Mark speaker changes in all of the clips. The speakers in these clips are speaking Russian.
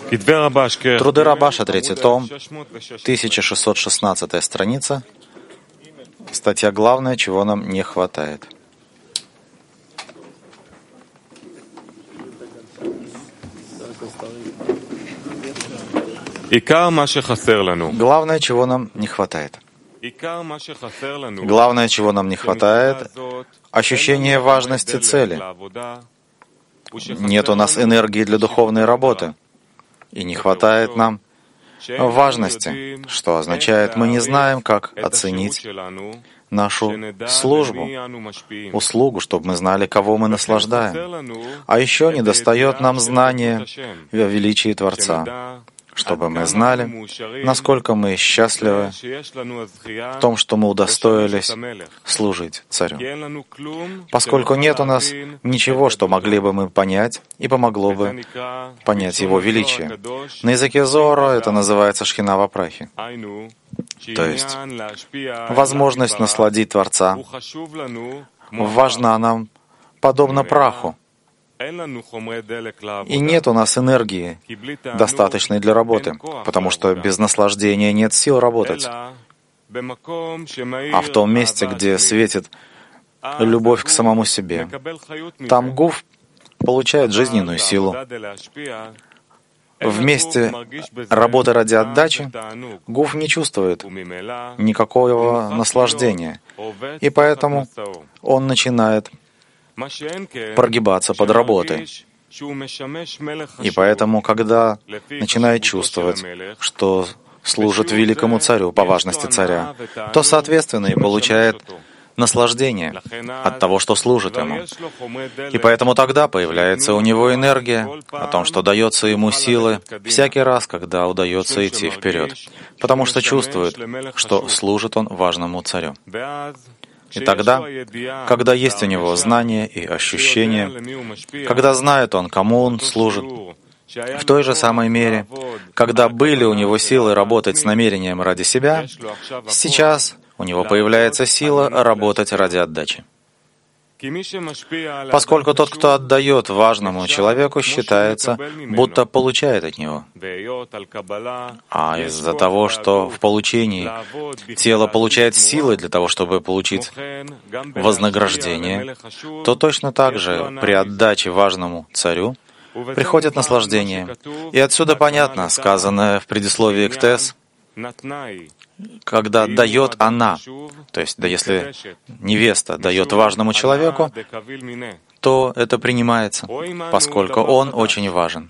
Speaker 1: Труды Рабаша, 3 том, 1616 страница, статья «Главное, чего нам не хватает». Главное, чего нам не хватает. Главное, чего нам не хватает, ощущение важности цели. Нет у нас энергии для духовной работы, и не хватает нам важности, что означает, мы не знаем, как оценить нашу службу, услугу, чтобы мы знали, кого мы наслаждаем. А еще недостает нам знания о величии Творца, чтобы мы знали, насколько мы счастливы в том, что мы удостоились служить Царю. Поскольку нет у нас ничего, что могли бы мы понять и помогло бы понять Его величие. На языке Зоара это называется шхина во прахе. То есть возможность насладить Творца важна нам подобно праху. И нет у нас энергии, достаточной для работы, потому что без наслаждения нет сил работать. А в том месте, где светит любовь к самому себе, там гуф получает жизненную силу. В месте работы ради отдачи гуф не чувствует никакого наслаждения, и поэтому он начинает прогибаться под работой. И поэтому, когда начинает чувствовать, что служит великому царю по важности царя, то, соответственно, и получает наслаждение от того, что служит ему. И поэтому тогда появляется у него энергия о том, что дается ему силы всякий раз, когда удается идти вперед, потому что чувствует, что служит он важному царю. И тогда, когда есть у него знание и ощущение, когда знает он, кому он служит, в той же самой мере, когда были у него силы работать с намерением ради себя, сейчас у него появляется сила работать ради отдачи. Поскольку тот, кто отдает важному человеку, считается, будто получает от него. А из-за того, что в получении тело получает силы для того, чтобы получить вознаграждение, то точно так же при отдаче важному царю приходит наслаждение. И отсюда понятно, сказанное в предисловии к Тес, когда дает она, то есть да, если невеста дает важному человеку, то это принимается, поскольку он очень важен.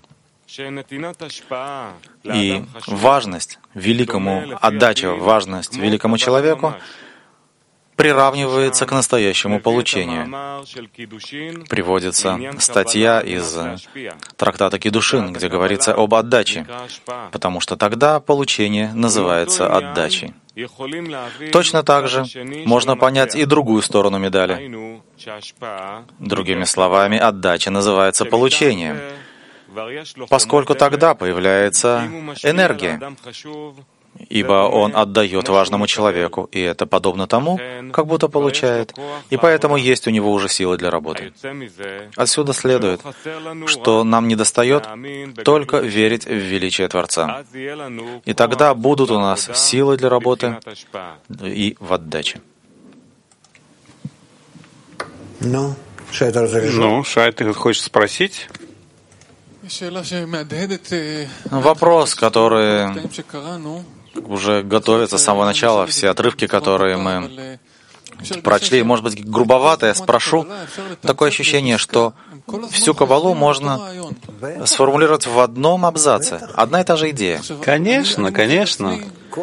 Speaker 1: И важность великому, отдача важность великому человеку приравнивается к настоящему получению. Приводится статья из трактата Кидушин, где говорится об отдаче, потому что тогда получение называется отдачей. Точно так же можно понять и другую сторону медали. Другими словами, отдача называется получением, поскольку тогда появляется энергия, ибо он отдает важному человеку, и это подобно тому, как будто получает, и поэтому есть у него уже силы для работы. Отсюда следует, что нам недостает только верить в величие Творца. И тогда будут у нас силы для работы и в отдаче.
Speaker 2: Шай, ты хочешь спросить?
Speaker 1: Вопрос, который уже готовится с самого начала, все отрывки, которые мы прочли, может быть, грубовато, я спрошу. Такое ощущение, что всю Каббалу можно сформулировать в одном абзаце. Одна и та же идея.
Speaker 2: Конечно, конечно.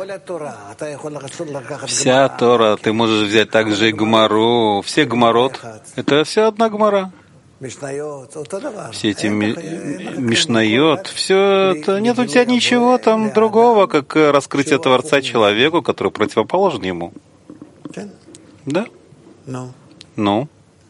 Speaker 2: Вся Тора, ты можешь взять также и Гмару, все Гмарот. Это вся одна Гмара. Все эти Мишнайот, все это, нет у тебя ничего там другого, как раскрытие Творца человеку, который противоположен ему. Да? Ну?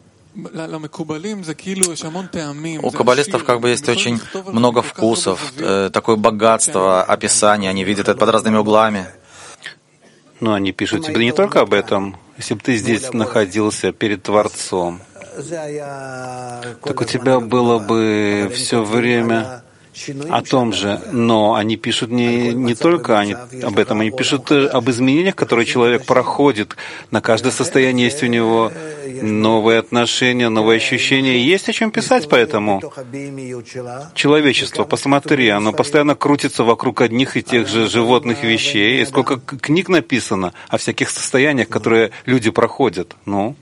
Speaker 1: У каббалистов как бы есть очень много вкусов, такое богатство описания, они видят это под разными углами.
Speaker 2: Ну, они пишут тебе не только об этом. Если бы ты здесь находился перед Творцом, так у тебя было бы все время о том же, но они пишут не только об этом, они пишут об изменениях, которые человек проходит. На каждое состояние есть у него новые отношения, новые ощущения. Есть о чем писать, поэтому человечество, посмотри, оно постоянно крутится вокруг одних и тех же животных вещей. И сколько книг написано о всяких состояниях, которые люди проходят. Ну,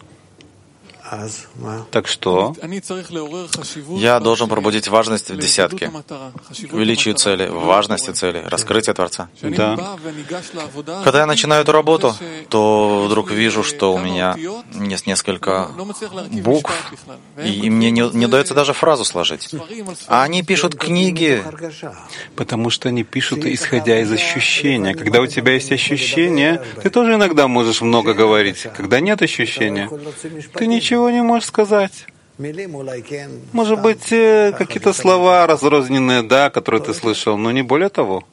Speaker 2: так что?
Speaker 1: Я должен пробудить важность в десятке, величию цели, важности цели, раскрытие Творца.
Speaker 2: Да.
Speaker 1: Когда я начинаю эту работу, то вдруг вижу, что у меня есть несколько букв, и мне не удается даже фразу сложить. А они пишут книги.
Speaker 2: Потому что они пишут, исходя из ощущения. Когда у тебя есть ощущение, ты тоже иногда можешь много говорить. Когда нет ощущения, ты ничего не можешь сказать. Может быть, какие-то слова разрозненные, да, которые ты слышал, но не более того.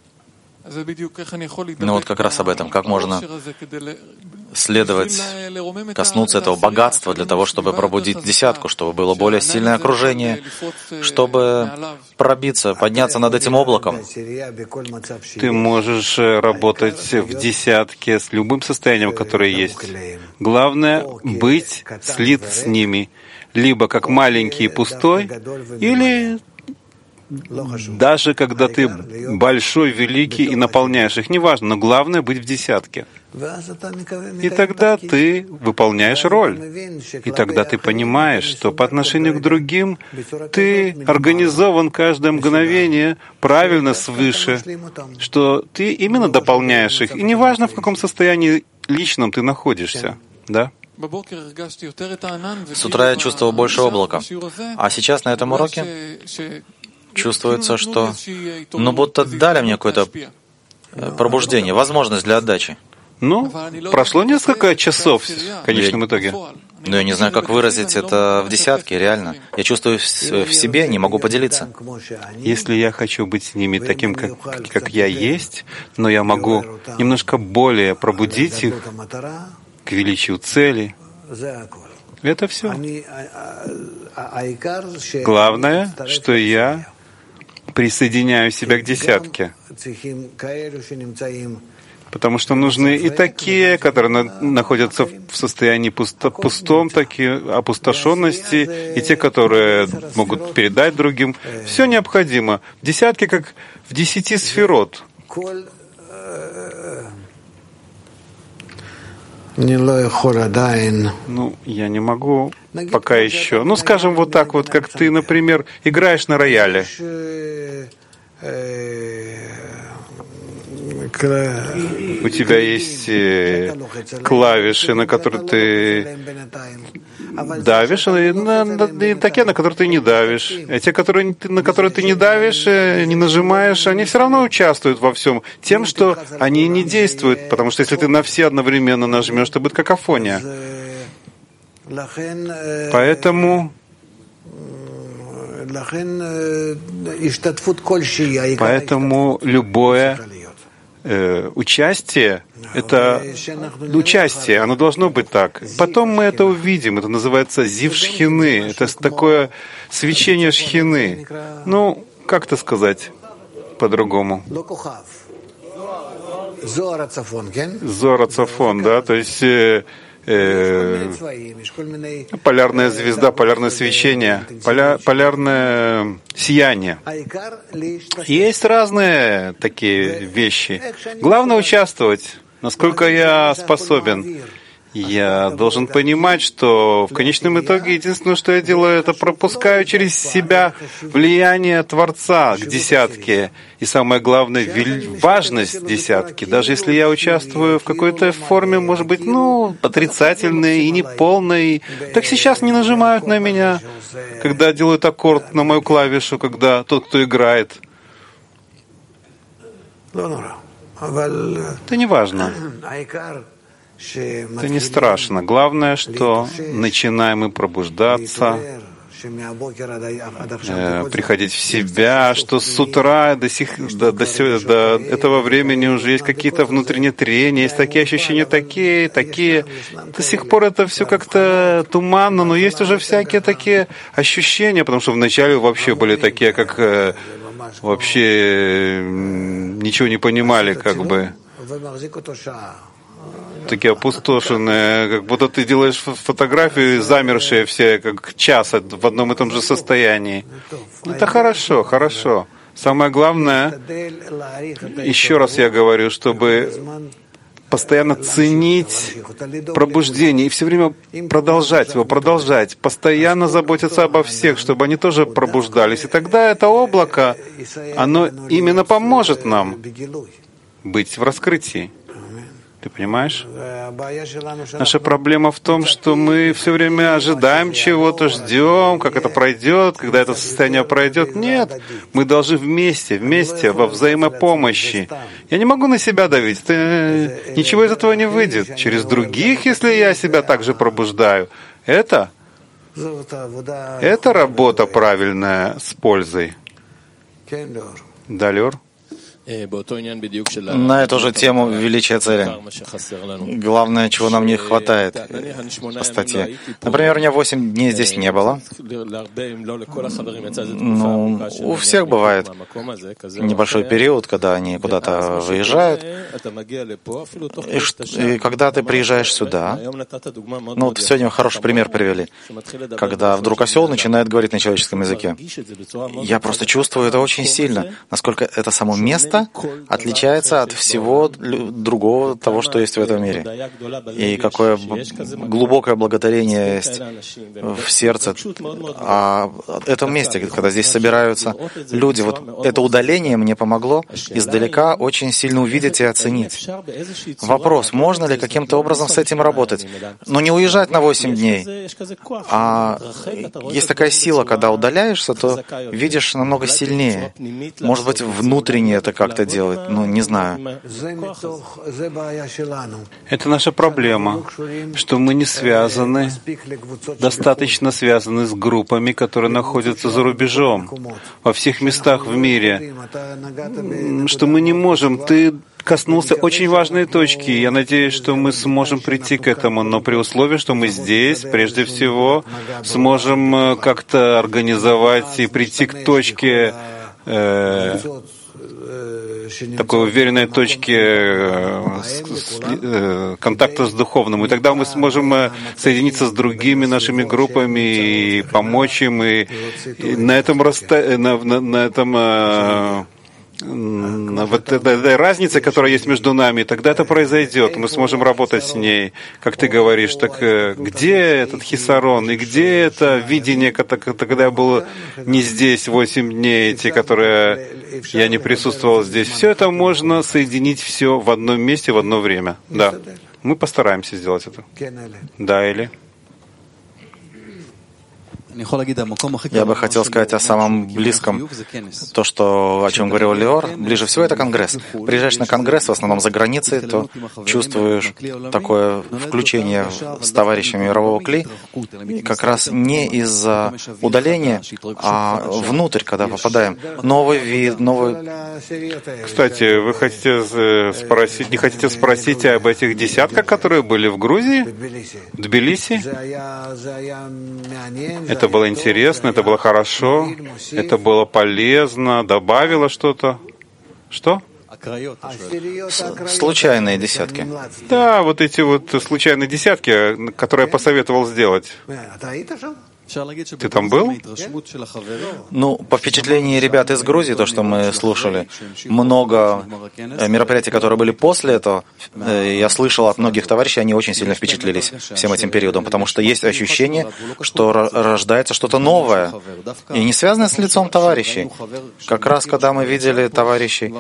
Speaker 1: Ну вот как раз об этом. Как можно следовать, коснуться этого богатства для того, чтобы пробудить десятку, чтобы было более сильное окружение, чтобы пробиться, подняться над этим облаком.
Speaker 2: Ты можешь работать в десятке с любым состоянием, которое есть. Главное — быть слит с ними, либо как маленький и пустой, или даже когда ты большой, великий и наполняешь их, неважно, но главное — быть в десятке. И тогда ты выполняешь роль. И тогда ты понимаешь, что по отношению к другим ты организован каждое мгновение правильно свыше, что ты именно дополняешь их. И неважно, в каком состоянии личном ты находишься. Да?
Speaker 1: С утра я чувствовал больше облака, а сейчас на этом уроке чувствуется, что будто дали мне какое-то пробуждение, возможность для отдачи.
Speaker 2: Ну, прошло несколько часов в конечном итоге.
Speaker 1: Но я не знаю, как выразить это в десятке, реально. Я чувствую в себе, не могу поделиться.
Speaker 2: Если я хочу быть с ними таким, как я есть, но я могу немножко более пробудить их к величию цели, это все. Главное, что я присоединяю себя к десятке. Потому что нужны и такие, которые находятся в состоянии пустом, такие опустошенности, и те, которые могут передать другим. Все необходимо. В десятке, как в 10 сферот. Ну, я не могу пока еще. Ну, скажем вот так вот, как ты, например, играешь на рояле. У тебя есть клавиши, на которые ты давишь, и такие, на которые ты не давишь. А те, на которые ты не давишь, не нажимаешь, они все равно участвуют во всем. Тем, что они не действуют, потому что если ты на все одновременно нажмешь, то будет какофония. Поэтому любое участие — это участие, оно должно быть так. Потом мы это увидим, это называется зив шхины, это такое свечение шхины. Ну, как это сказать по-другому? Зоар ацафон, да, то есть полярная звезда, полярное свечение, полярное сияние. Есть разные такие вещи. Главное участвовать, насколько я способен. Я должен понимать, что в конечном итоге единственное, что я делаю, это пропускаю через себя влияние Творца к десятке. И самое главное, важность десятки. Даже если я участвую в какой-то форме, может быть, отрицательной и неполной, так сейчас не нажимают на меня, когда делают аккорд на мою клавишу, когда тот, кто играет. Это не важно. Это не страшно. Главное, что начинаем мы пробуждаться, приходить в себя, что с утра до этого времени уже есть какие-то внутренние трения, есть такие ощущения, такие. До сих пор это все как-то туманно, но есть уже всякие такие ощущения, потому что вначале вообще были такие, как вообще ничего не понимали, как бы. Такие опустошенные, как будто ты делаешь фотографии, замершие все, как час в одном и том же состоянии. Это хорошо, хорошо. Самое главное, еще раз я говорю, чтобы постоянно ценить пробуждение и все время продолжать его, постоянно заботиться обо всех, чтобы они тоже пробуждались. И тогда это облако, оно именно поможет нам быть в раскрытии. Ты понимаешь? Наша проблема в том, что мы все время ожидаем чего-то, ждем, как это пройдет, когда это состояние пройдет. Нет, мы должны вместе, во взаимопомощи. Я не могу на себя давить. Ничего из этого не выйдет. Через других, если я себя также пробуждаю. Это работа правильная с пользой. Да, Лёр?
Speaker 1: На эту же тему величия цели. Главное, чего нам не хватает по статье. Например, у меня 8 дней здесь не было. Ну, у всех бывает небольшой период, когда они куда-то выезжают. И когда ты приезжаешь сюда, ну вот сегодня хороший пример привели, когда вдруг осел начинает говорить на человеческом языке. Я просто чувствую это очень сильно, насколько это само место отличается от всего другого того, что есть в этом мире. И какое глубокое благодарение есть в сердце о этом месте, когда здесь собираются люди. Вот это удаление мне помогло издалека очень сильно увидеть и оценить. Вопрос, можно ли каким-то образом с этим работать? Но не уезжать на 8 дней. А есть такая сила, когда удаляешься, то видишь намного сильнее. Может быть, внутренне это как-то делать, ну, не знаю.
Speaker 2: Это наша проблема, что мы не связаны, достаточно связаны с группами, которые находятся за рубежом, во всех местах в мире, что мы не можем. Ты коснулся очень важной точки. Я надеюсь, что мы сможем прийти к этому, но при условии, что мы здесь, прежде всего, сможем как-то организовать и прийти к точке, такой уверенной точке контакта с духовным. И тогда мы сможем соединиться с другими нашими группами и помочь им. И на этом вот этой разнице, которая есть между нами, тогда это произойдет, мы сможем работать с ней. Как ты говоришь, так где этот хисарон, и где это видение, когда я был не здесь 8 дней, эти, которые я не присутствовал здесь. Все это можно соединить все в одном месте, в одно время. Да, мы постараемся сделать это. Да, или?
Speaker 1: Я бы хотел сказать о самом близком, то, о чем говорил Леор. Ближе всего это Конгресс. Приезжаешь на Конгресс, в основном за границей, то чувствуешь такое включение с товарищами мирового кли, как раз не из-за удаления, а внутрь, когда попадаем. Новый вид, новый...
Speaker 2: Кстати, вы не хотите спросить об этих десятках, которые были в Грузии, в Тбилиси? Это было интересно, это было хорошо, это было полезно, добавило что-то. Что?
Speaker 1: Случайные десятки.
Speaker 2: Да, вот эти вот случайные десятки, которые я посоветовал сделать. Ты там был?
Speaker 1: Ну, по впечатлению ребят из Грузии, то, что мы слушали, много мероприятий, которые были после этого, я слышал от многих товарищей, они очень сильно впечатлились всем этим периодом, потому что есть ощущение, что рождается что-то новое, и не связанное с лицом товарищей. Как раз, когда мы видели товарищей,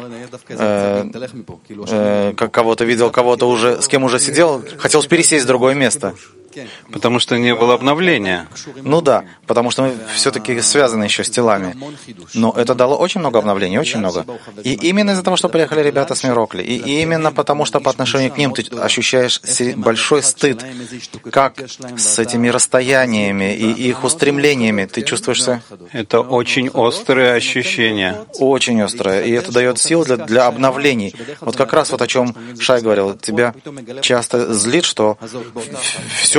Speaker 1: как кого-то видел, кого-то уже, с кем уже сидел, хотел пересесть в другое место.
Speaker 2: Потому что не было обновления.
Speaker 1: Ну да, потому что мы все-таки связаны еще с телами. Но это дало очень много обновлений, очень много. И именно из-за того, что приехали ребята с Мирокли, и именно потому, что по отношению к ним ты ощущаешь большой стыд, как с этими расстояниями и их устремлениями ты чувствуешься.
Speaker 2: Это очень острое ощущение.
Speaker 1: Очень острое. И это дает сил для обновлений. Вот как раз вот о чем Шай говорил. Тебя часто злит, что все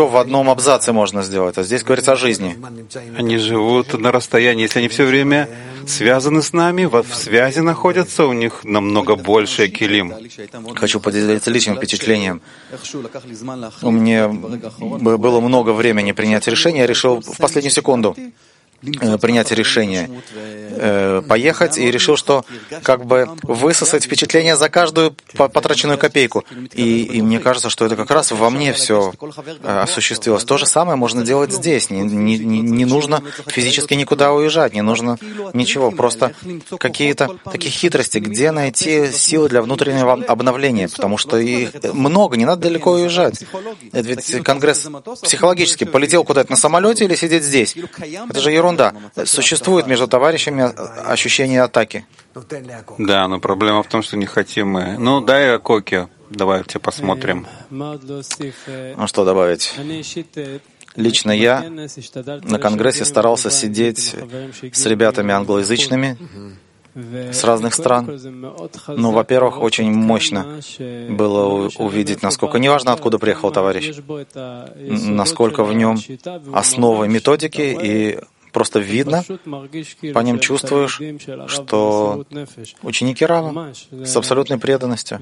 Speaker 1: все в одном абзаце можно сделать, а здесь говорится о жизни.
Speaker 2: Они живут на расстоянии, если они все время связаны с нами, в связи находятся, у них намного больше килим.
Speaker 1: Хочу поделиться личным впечатлением. У меня было много времени принять решение, я решил в последнюю секунду принять решение поехать и решил, что как бы высосать впечатление за каждую потраченную копейку. И мне кажется, что это как раз во мне все осуществилось. То же самое можно делать здесь. Не нужно физически никуда уезжать, не нужно ничего. Просто какие-то такие хитрости, где найти силы для внутреннего обновления, потому что их много, не надо далеко уезжать. Это ведь конгресс психологический. Полетел куда-то на самолете или сидеть здесь? Это же ерунда. Существует между товарищами ощущение атаки.
Speaker 2: Да, но проблема в том, что не хотим мы. Ну, дай Коки, давайте посмотрим.
Speaker 1: Ну что добавить? Лично я на конгрессе старался сидеть с ребятами англоязычными с разных стран. Ну, во-первых, очень мощно было увидеть, насколько, неважно, откуда приехал товарищ, насколько в нем основы методики, и просто видно, по ним чувствуешь, что ученики Рава с абсолютной преданностью.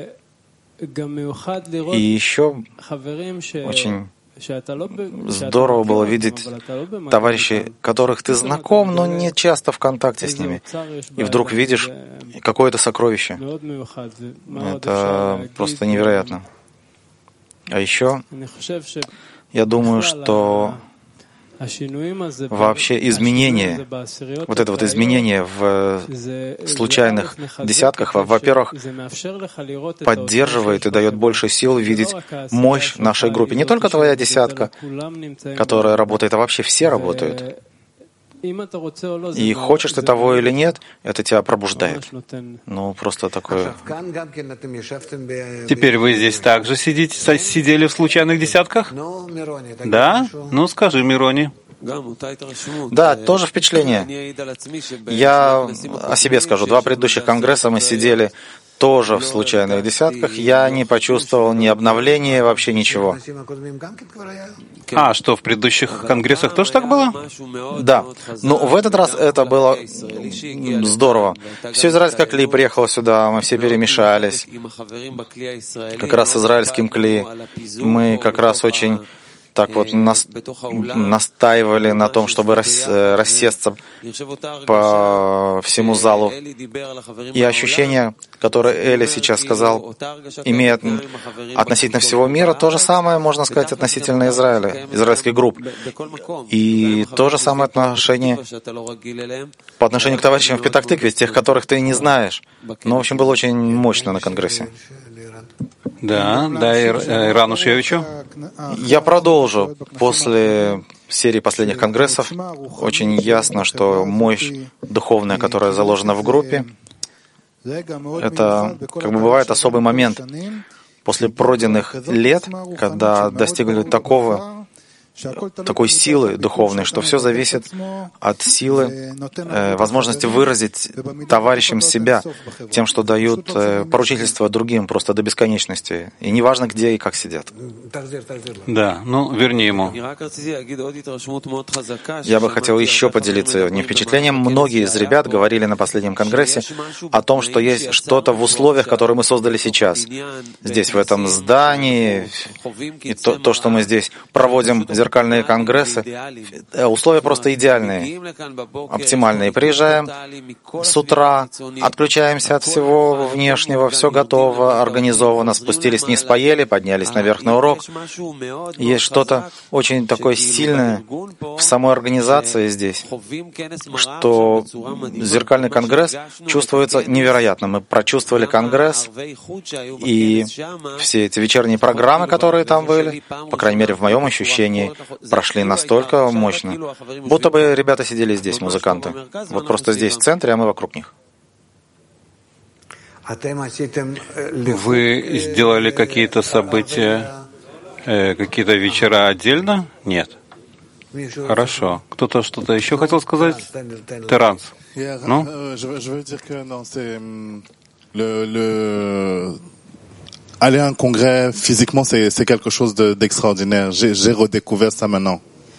Speaker 1: И еще очень здорово было видеть товарищей, которых ты знаком, но не часто в контакте с ними. И вдруг видишь какое-то сокровище. Это просто невероятно. А еще я думаю, что вообще изменение, вот это вот изменение в случайных десятках, во-первых, поддерживает и дает больше сил видеть мощь нашей группе. Не только твоя десятка, которая работает, а вообще все работают. И хочешь ты того или нет, это тебя пробуждает. Ну, просто такое.
Speaker 2: Теперь вы здесь также сидели в случайных десятках? Да? Ну, скажи, Мирони.
Speaker 1: Да, тоже впечатление. Я о себе скажу. 2 предыдущих конгресса мы сидели тоже в случайных десятках. Я не почувствовал ни обновления, вообще ничего.
Speaker 2: А, что, в предыдущих конгрессах тоже так было?
Speaker 1: Да. Но в этот раз это было здорово. Все израильское кли приехало сюда, мы все перемешались. Как раз с израильским кли. Мы как раз очень так вот настаивали на том, чтобы рассесться по всему залу. И ощущение, которое Эли сейчас сказал, имеет относительно всего мира, то же самое, можно сказать, относительно Израиля, израильских групп. И то же самое отношение по отношению к товарищам в Петах-Тикве, тех, которых ты не знаешь. Но, в общем, было очень мощно на конгрессе.
Speaker 2: Да, Ирану Шевичу.
Speaker 1: Я продолжу. После серии последних конгрессов очень ясно, что мощь духовная, которая заложена в группе, это, как бы бывает, особый момент после пройденных лет, когда достигли такой силы духовной, что все зависит от силы, возможности выразить товарищам себя тем, что дают поручительство другим просто до бесконечности. И неважно, где и как сидят.
Speaker 2: Да, ну, верни ему.
Speaker 1: Я бы хотел еще поделиться не впечатлением. Многие из ребят говорили на последнем конгрессе о том, что есть что-то в условиях, которые мы создали сейчас. Здесь, в этом здании, и то, что мы здесь проводим зеркальные конгрессы, условия просто идеальные, оптимальные. Приезжаем с утра, отключаемся от всего внешнего, все готово, организовано, спустились вниз, поели, поднялись наверх на урок. Есть что-то очень такое сильное в самой организации здесь, что зеркальный конгресс чувствуется невероятно. Мы прочувствовали конгресс, и все эти вечерние программы, которые там были, по крайней мере, в моем ощущении, прошли настолько мощно, будто бы ребята сидели здесь, музыканты. Вот просто здесь, в центре, а мы вокруг них.
Speaker 2: Вы сделали какие-то события, какие-то вечера отдельно? Нет. Хорошо. Кто-то что-то еще хотел сказать? Теранс. Ну?
Speaker 3: aller à un congrès physiquement, c'est quelque chose d'extraordinaire. J'ai redécouvert ça maintenant.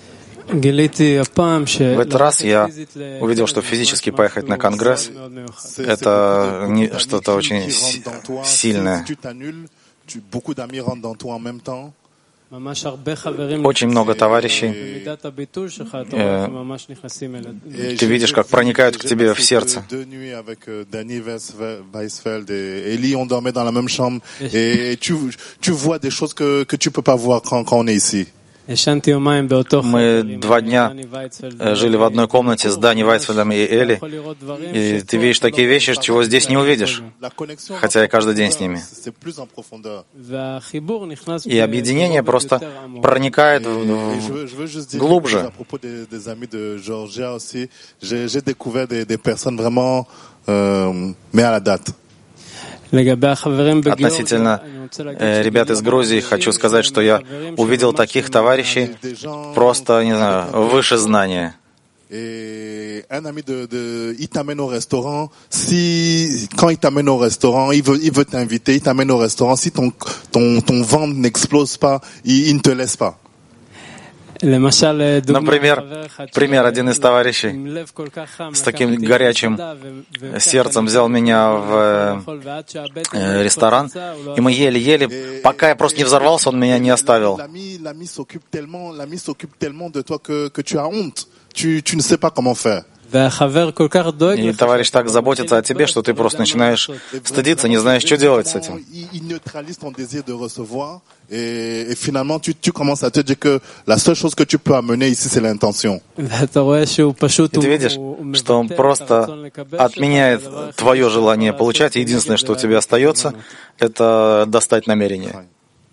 Speaker 1: В этот раз я увидел, что физически поехать на конгресс — это что-то очень сильное. Очень много товарищей. Ты видишь, как проникают к тебе в сердце. Мы 2 дня жили в одной комнате с Дани Вайсфельдом и Эли, и ты видишь такие вещи, чего здесь не увидишь, хотя я каждый день с ними. И объединение просто проникает глубже. Относительно ребят из Грузии хочу сказать, что я увидел таких товарищей просто, не знаю, выше знания.
Speaker 3: Un ami il t'amène au restaurant. Quand il t'amène au restaurant, il veut t'inviter, il t'amène au restaurant. Si ton ventre n'explose pas, il ne te laisse pas.
Speaker 1: Например, один из товарищей с таким горячим сердцем взял меня в ресторан, и мы ели, пока я просто не взорвался, он меня не оставил.
Speaker 3: L'ami s'occupe tellement de toi que tu as honte. Tu ne sais pas comment faire.
Speaker 1: И товарищ так заботится о тебе, что ты просто начинаешь стыдиться, не знаешь, что делать с этим.
Speaker 3: Et finalement, tu commences à te dire que la seule chose que tu peux amener ici, c'est l'intention.
Speaker 1: И ты видишь, что он просто отменяет твое желание получать, и единственное, что у тебя остается, это достать намерение.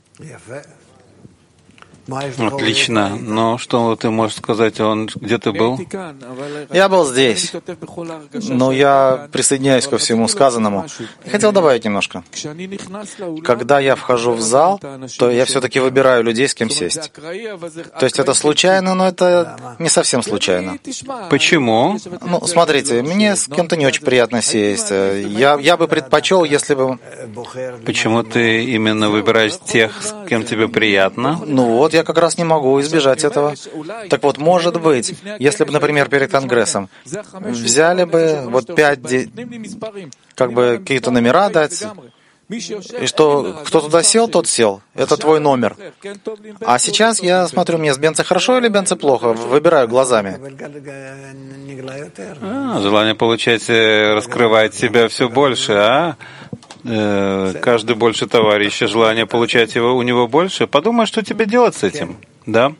Speaker 2: Отлично. Но что ты можешь сказать, где ты был?
Speaker 1: Я был здесь, но я присоединяюсь ко всему сказанному. И хотел добавить немножко. Когда я вхожу в зал, то я все-таки выбираю людей, с кем сесть. То есть это случайно, но это не совсем случайно.
Speaker 2: Почему?
Speaker 1: Ну, смотрите, мне с кем-то не очень приятно сесть. Я бы предпочел, если бы...
Speaker 2: Почему ты именно выбираешь тех, с кем тебе приятно?
Speaker 1: Ну вот, я как раз не могу избежать этого. Так вот, может быть, если бы, например, перед Конгрессом взяли бы вот 5, как бы какие-то номера дать, и что кто туда сел, тот сел. Это твой номер. А сейчас я смотрю, мне с Бенце хорошо или Бенце плохо, выбираю глазами.
Speaker 2: Желание получать раскрывает себя все больше, а? Каждый больше товарища, желание получать его у него больше. Подумай, что тебе делать с этим, да?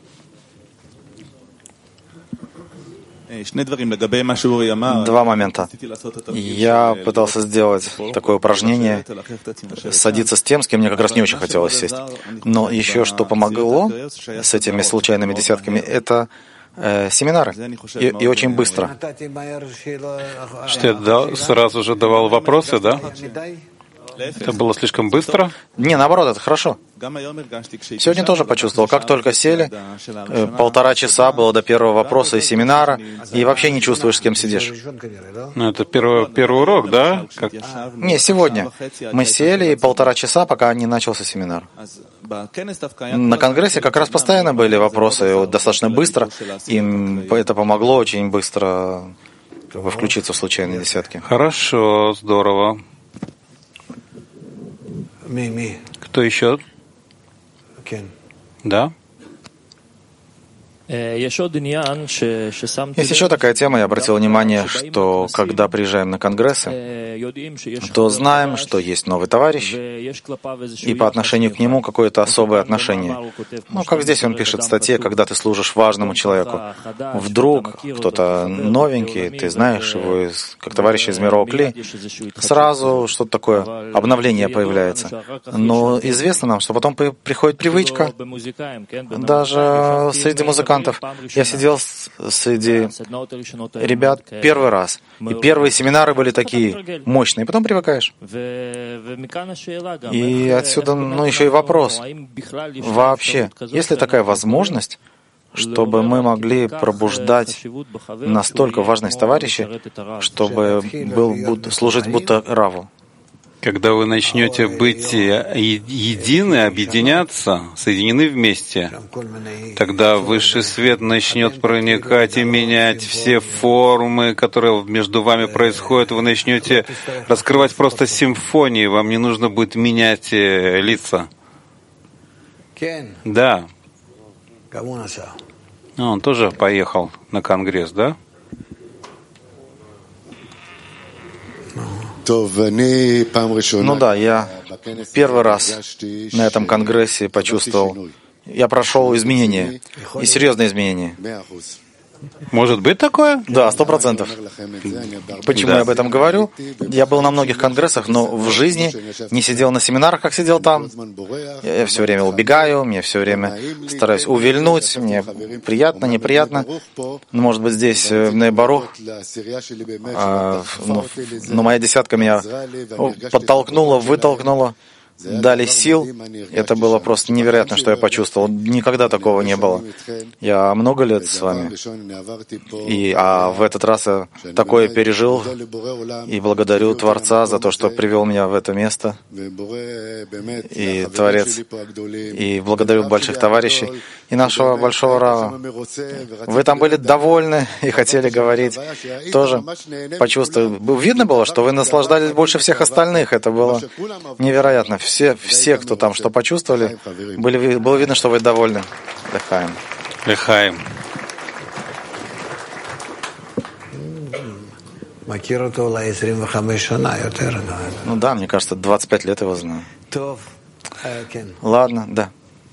Speaker 1: 2 момента. Я пытался сделать такое упражнение, садиться с тем, с кем мне как раз не очень хотелось сесть. Но еще что помогло с этими случайными десятками, это семинары. И очень быстро.
Speaker 2: Что я сразу же давал вопросы, да? Это было слишком быстро?
Speaker 1: Не, наоборот, это хорошо. Сегодня тоже почувствовал, как только сели, 1,5 часа было до первого вопроса и семинара, и вообще не чувствуешь, с кем сидишь.
Speaker 2: Ну, это первый урок, да?
Speaker 1: Не, сегодня. Мы сели, и 1,5 часа, пока не начался семинар. На конгрессе как раз постоянно были вопросы, достаточно быстро, им это помогло очень быстро включиться в случайные десятки.
Speaker 2: Хорошо, здорово. Кто еще? Да?
Speaker 1: Есть еще такая тема, я обратил внимание, что когда приезжаем на конгрессы, то знаем, что есть новый товарищ, и по отношению к нему какое-то особое отношение. Ну, как здесь он пишет в статье, когда ты служишь важному человеку. Вдруг кто-то новенький, ты знаешь его как товарища из мира Окли, сразу что-то такое, обновление появляется. Но известно нам, что потом приходит привычка, даже среди музыкантов. Я сидел среди ребят первый раз, и первые семинары были такие мощные, потом привыкаешь. И отсюда, еще и вопрос. Вообще, есть ли такая возможность, чтобы мы могли пробуждать настолько важность товарища, чтобы служить будто Раву?
Speaker 2: Когда вы начнете быть едины, объединяться, соединены вместе, тогда высший свет начнет проникать и менять все формы, которые между вами происходят. Вы начнете раскрывать просто симфонии, вам не нужно будет менять лица. Да. Он тоже поехал на конгресс, да?
Speaker 1: Ну да, я первый раз на этом конгрессе почувствовал, я прошел изменения, и серьезные изменения.
Speaker 2: Может быть такое?
Speaker 1: Да, 100%. Почему я об этом говорю? Я был на многих конгрессах, но в жизни не сидел на семинарах, как сидел там. Я все время убегаю, мне все время стараюсь увильнуть, мне приятно, неприятно. Может быть, здесь, в Ней-Барух, но моя десятка меня подтолкнула, вытолкнула, дали сил. Это было просто невероятно, что я почувствовал. Никогда такого не было. Я много лет с вами. А в этот раз я такое пережил. И благодарю Творца за то, что привел меня в это место. И Творец. И благодарю больших товарищей. И нашего большого Рава. Вы там были довольны и хотели говорить. Тоже почувствовали. Видно было, что вы наслаждались больше всех остальных. Это было невероятно. Все, кто там что почувствовали, было видно, что вы довольны. Лехаим.
Speaker 2: Лехаим.
Speaker 1: Ну да, мне кажется, 25 лет его знаю. Ладно, да.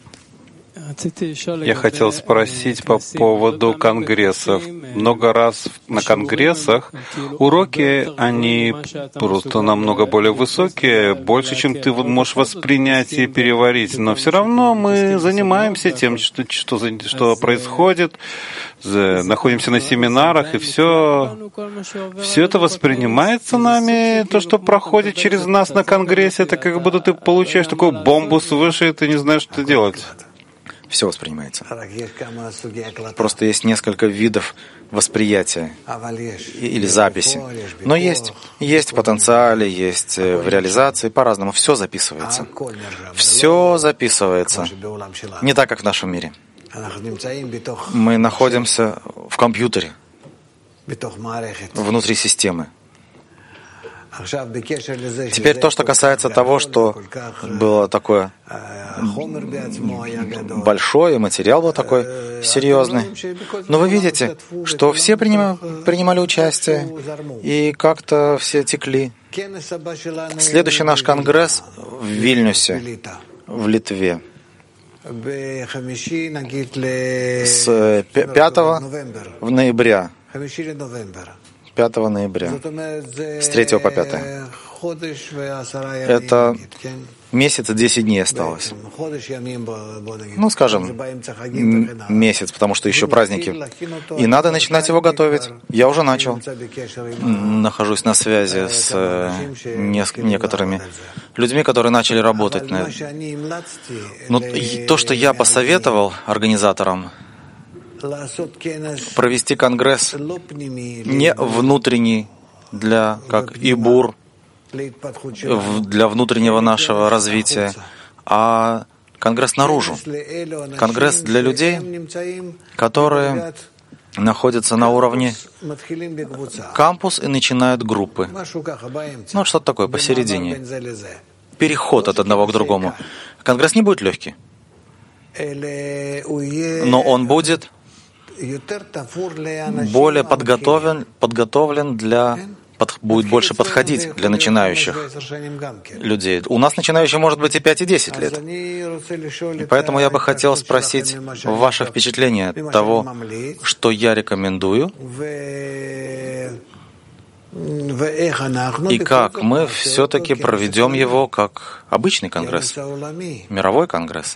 Speaker 2: Я хотел спросить по поводу конгрессов. Много раз на конгрессах уроки, они просто намного более высокие, больше, чем ты можешь воспринять и переварить. Но все равно мы занимаемся тем, что происходит, находимся на семинарах, и все это воспринимается нами, то, что проходит через нас на конгрессе, это как будто ты получаешь такую бомбу свыше, и ты не знаешь, что делать.
Speaker 1: Все воспринимается. Просто есть несколько видов восприятия или записи. Но есть в потенциале, есть в реализации, по-разному. Все записывается. Все записывается. Не так, как в нашем мире. Мы находимся в компьютере, внутри системы. Теперь то, что касается того, что было такое большое, материал был такой серьезный. Но вы видите, что все принимали участие, и как-то все текли. Следующий наш конгресс в Вильнюсе, в Литве, с 5 ноября. 5 ноября, с 3 по 5. Это месяц и 10 дней осталось. Ну, скажем, месяц, потому что еще праздники. И надо начинать его готовить. Я уже начал. Нахожусь на связи с некоторыми людьми, которые начали работать на это. Но то, что я посоветовал организаторам, провести конгресс не внутренний, как Ибур, для внутреннего нашего развития, а конгресс наружу. Конгресс для людей, которые находятся на уровне кампус и начинают группы. Ну, что-то такое посередине. Переход от одного к другому. Конгресс не будет легкий, но он будет более подготовлен будет больше подходить для начинающих людей. У нас начинающие может быть и 5, и 10 лет. И поэтому я бы хотел спросить ваше впечатление от того, что я рекомендую, и как мы все-таки проведем его как обычный конгресс, мировой конгресс.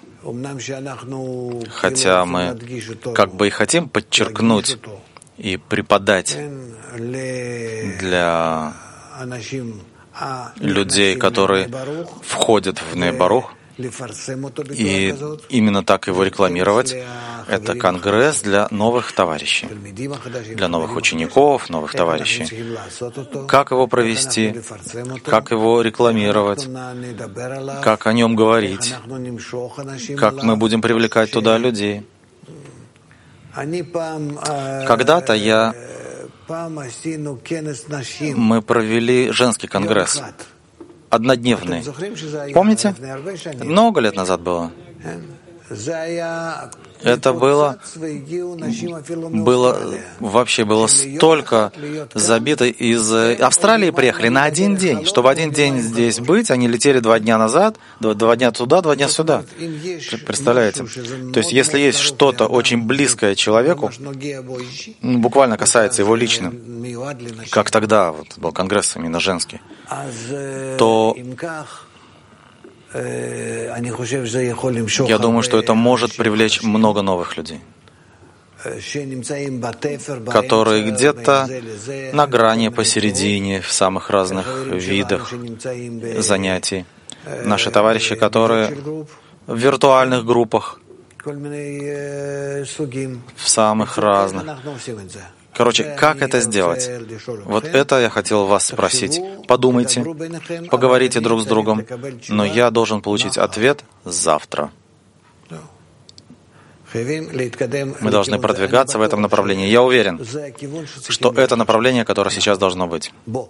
Speaker 1: Хотя мы как бы и хотим подчеркнуть и преподать для людей, которые входят в Ней-Барух, И именно так его рекламировать. Это конгресс для новых товарищей, для новых учеников, новых товарищей. Как его провести, как его рекламировать, как о нем говорить, как мы будем привлекать туда людей. Когда-то мы провели женский конгресс, однодневный. Помните? Много лет назад было. Это было столько забито. Из Австралии приехали на один день. Чтобы один день здесь быть, они летели 2 дня назад, 2 дня туда, 2 дня сюда. Представляете? То есть, если есть что-то очень близкое человеку, буквально касается его лично, как тогда вот был конгресс именно женский, то я думаю, что это может привлечь много новых людей, которые где-то на грани посередине, в самых разных видах занятий. Наши товарищи, которые в виртуальных группах, в самых разных. Короче, как это сделать? Вот это я хотел вас спросить. Подумайте, поговорите друг с другом, но я должен получить ответ завтра. Мы должны продвигаться в этом направлении. Я уверен, что это направление, которое сейчас должно быть.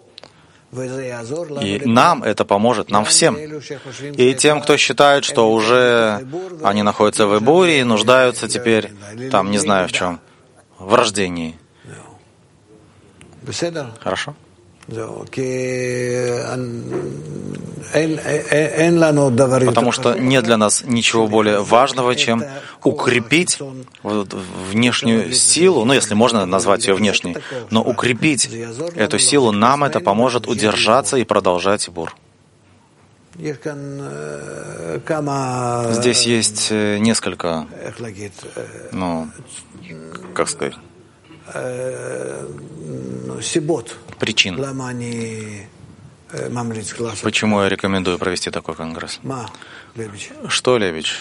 Speaker 1: И нам это поможет, нам всем. И тем, кто считает, что уже они находятся в Эбуре и нуждаются теперь, там, не знаю в чем, в рождении. Хорошо? Потому что нет для нас ничего более важного, чем укрепить внешнюю силу, если можно назвать ее внешней, но укрепить эту силу, нам это поможет удержаться и продолжать Бур. Здесь есть несколько, как сказать, причин, почему я рекомендую провести такой конгресс. Что, Левич?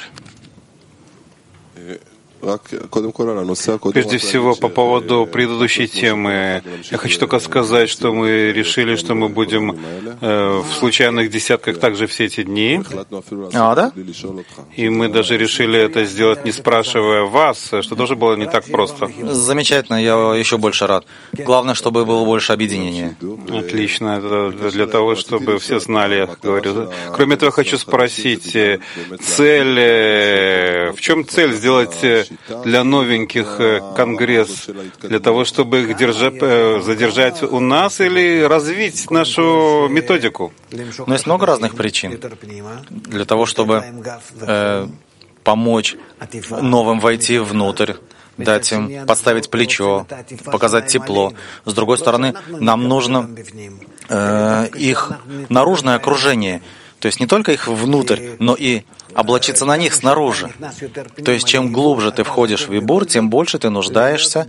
Speaker 2: Прежде всего, по поводу предыдущей темы, я хочу только сказать, что мы решили, что мы будем в случайных десятках также все эти дни.
Speaker 1: Да?
Speaker 2: И мы даже решили это сделать, не спрашивая вас, что тоже было не так просто.
Speaker 1: Замечательно, я еще больше рад. Главное, чтобы было больше объединения.
Speaker 2: Отлично, это для того, чтобы все знали, я говорю. Кроме этого, хочу спросить, в чем цель сделать для новеньких конгресс? Для того, чтобы их задержать у нас или развить нашу методику?
Speaker 1: Но есть много разных причин. Для того, чтобы помочь новым войти внутрь, дать им подставить плечо, показать тепло. С другой стороны, нам нужно их наружное окружение. То есть не только их внутрь, но и облачиться на них снаружи. То есть чем глубже ты входишь в Ибур, тем больше ты нуждаешься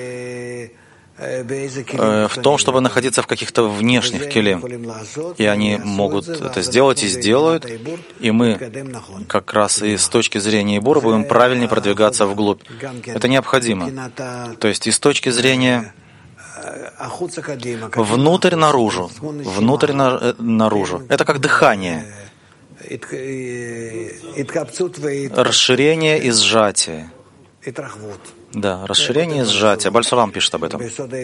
Speaker 1: в том, чтобы находиться в каких-то внешних келем. И они могут это сделать и сделают. И мы как раз и с точки зрения Ибура будем правильнее продвигаться вглубь. Это необходимо. То есть и с точки зрения внутрь-наружу. Внутрь-наружу. Это как дыхание. Расширение и сжатие. Да, расширение и сжатие. Баль-Сулам пишет об этом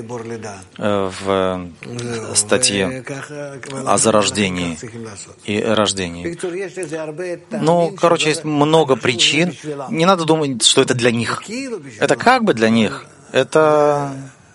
Speaker 1: в статье о зарождении и рождении. Есть много причин. Не надо думать, что это для них. Это как бы для них. Это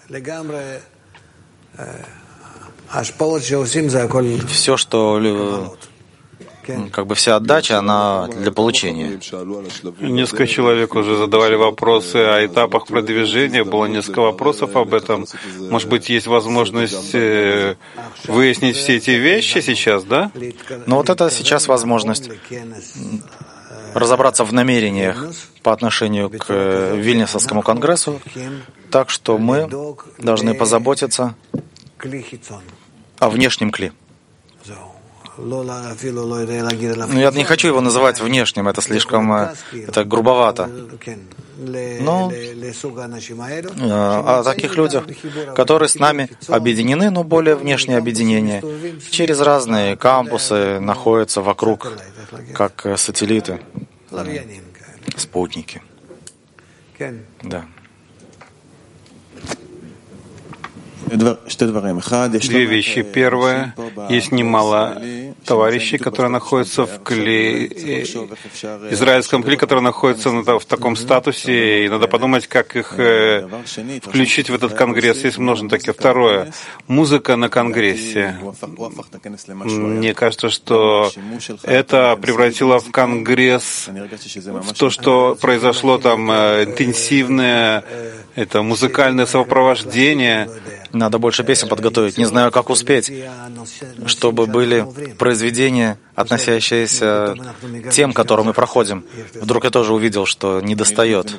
Speaker 1: все, что вся отдача, она для получения.
Speaker 2: Несколько человек уже задавали вопросы о этапах продвижения. Было несколько вопросов об этом. Может быть, есть возможность выяснить все эти вещи сейчас, да?
Speaker 1: Это сейчас возможность разобраться в намерениях по отношению к Вильнюсовскому конгрессу, так что мы должны позаботиться о внешнем кли. Я не хочу его называть внешним, это слишком это грубовато. Но о таких людях, которые с нами объединены, но более внешние объединения, через разные кампусы находятся вокруг, как сателлиты, спутники. Да.
Speaker 2: Две вещи. Первое, есть немало товарищей, которые находятся в израильском кле, которые находятся в таком статусе, и надо подумать, как их включить в этот конгресс. Есть множество таких. Второе, музыка на конгрессе. Мне кажется, что это превратило в конгресс в то, что произошло там интенсивное, это музыкальное сопровождение.
Speaker 1: Надо больше песен подготовить. Не знаю, как успеть, чтобы были произведения, относящиеся к тем, которые мы проходим. Вдруг я тоже увидел, что недостает.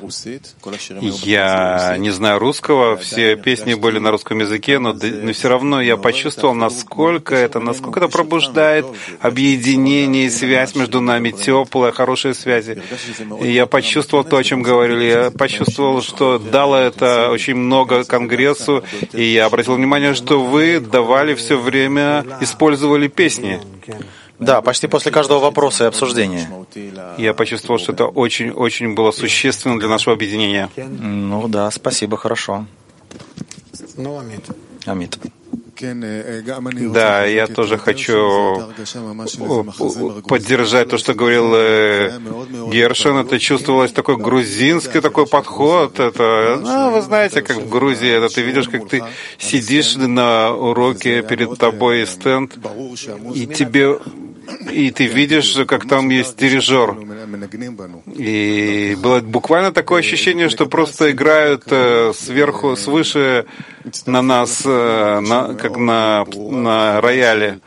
Speaker 2: Я не знаю русского, все песни были на русском языке, но все равно я почувствовал, насколько это пробуждает объединение и связь между нами, теплая, хорошая связь. И я почувствовал то, о чем говорили. Я почувствовал, что дало это очень много конгрессу, и я обратил внимание, что вы давали все время, использовали песни.
Speaker 1: Да, почти после каждого вопроса и обсуждения.
Speaker 2: Я почувствовал, что это очень-очень было существенно для нашего объединения.
Speaker 1: Ну да, спасибо, хорошо. Амит.
Speaker 2: Да, я тоже хочу поддержать то, что говорил Гершин. Это чувствовалось такой грузинский такой подход. Это, вы знаете, как в Грузии, это ты видишь, как ты сидишь на уроке, перед тобой стенд, и ты видишь, как там есть дирижер. И было буквально такое ощущение, что просто играют сверху, свыше на нас, как на рояле.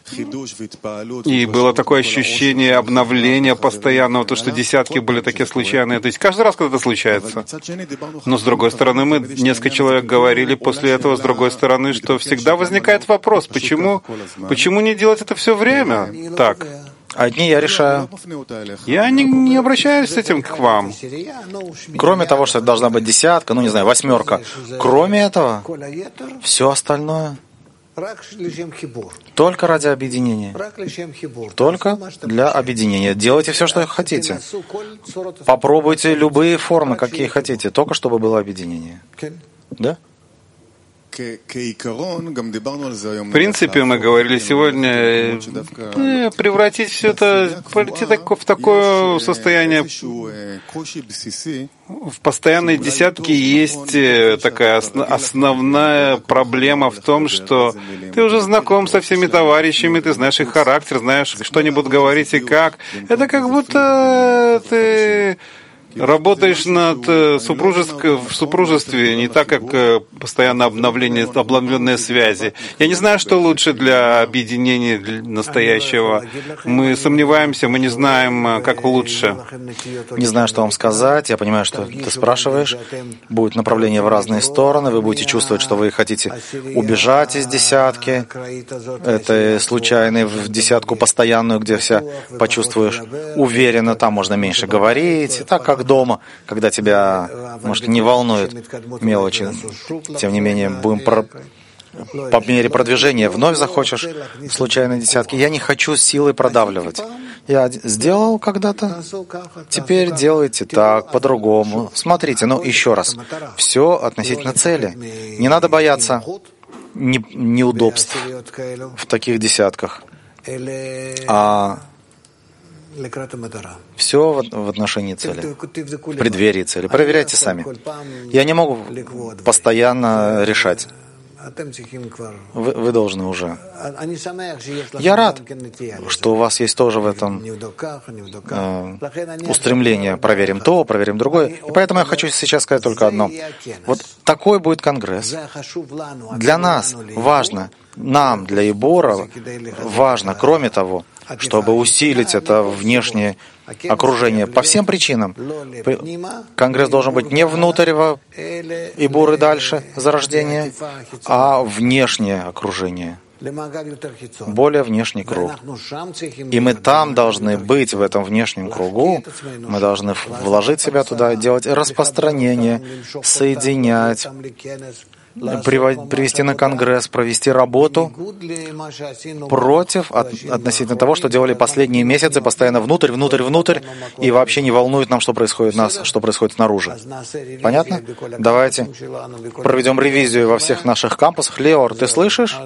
Speaker 2: И было такое ощущение обновления постоянного, то, что десятки были такие случайные. То есть каждый раз, когда это случается. Но с другой стороны, мы несколько человек говорили после этого, с другой стороны, что всегда возникает вопрос, почему не делать это все время так?
Speaker 1: Одни я решаю.
Speaker 2: Я не обращаюсь с этим к вам.
Speaker 1: Кроме того, что это должна быть десятка, 8, кроме этого, все остальное только ради объединения. Только для объединения. Делайте все, что хотите. Попробуйте любые формы, какие хотите, только чтобы было объединение. Да?
Speaker 2: В принципе, мы говорили сегодня превратить все это, прийти в такое состояние. В постоянной десятке есть такая основная проблема в том, что ты уже знаком со всеми товарищами, ты знаешь их характер, знаешь, что они будут говорить и как. Это как будто ты работаешь в супружестве, не так, как постоянно обновленные связи. Я не знаю, что лучше для объединения настоящего. Мы сомневаемся, мы не знаем, как лучше.
Speaker 1: Не знаю, что вам сказать. Я понимаю, что ты спрашиваешь. Будет направление в разные стороны. Вы будете чувствовать, что вы хотите убежать из десятки. Это случайный в десятку постоянную, где вся почувствуешь уверенно. Там можно меньше говорить. Так как дома, когда тебя, может, не волнуют мелочи. Тем не менее, будем по мере продвижения вновь захочешь в случайной десятке. Я не хочу силой продавливать. Я сделал когда-то, теперь делайте так, по-другому. Смотрите, еще раз. Все относительно цели. Не надо бояться неудобств в таких десятках. А все в отношении цели, в преддверии цели. Проверяйте сами. Я не могу постоянно решать. Вы должны уже. Я рад, что у вас есть тоже в этом устремление. Проверим то, проверим другое. И поэтому я хочу сейчас сказать только одно. Вот такой будет конгресс. Для нас важно, нам, для Ибора, важно, кроме того, чтобы усилить это внешнее окружение по всем причинам. Конгресс должен быть не внутрь Ибора и дальше зарождения, а внешнее окружение. более внешний круг. И мы там должны быть, в этом внешнем кругу, мы должны вложить себя туда, делать распространение, соединять, привести на конгресс, провести работу против относительно того, что делали последние месяцы, постоянно внутрь, и вообще не волнует нам, что происходит снаружи. Понятно? Давайте проведем ревизию во всех наших кампусах. Леор, ты слышишь?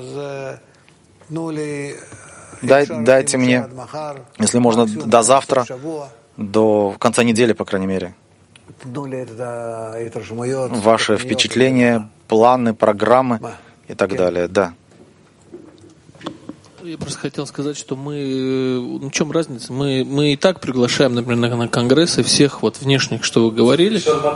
Speaker 1: Дайте мне, если можно, до завтра, до конца недели, по крайней мере, ваши впечатления, планы, программы и так далее. Да.
Speaker 4: Я просто хотел сказать, что мы... В чем разница? Мы и так приглашаем, например, на конгрессы всех вот внешних, что вы говорили.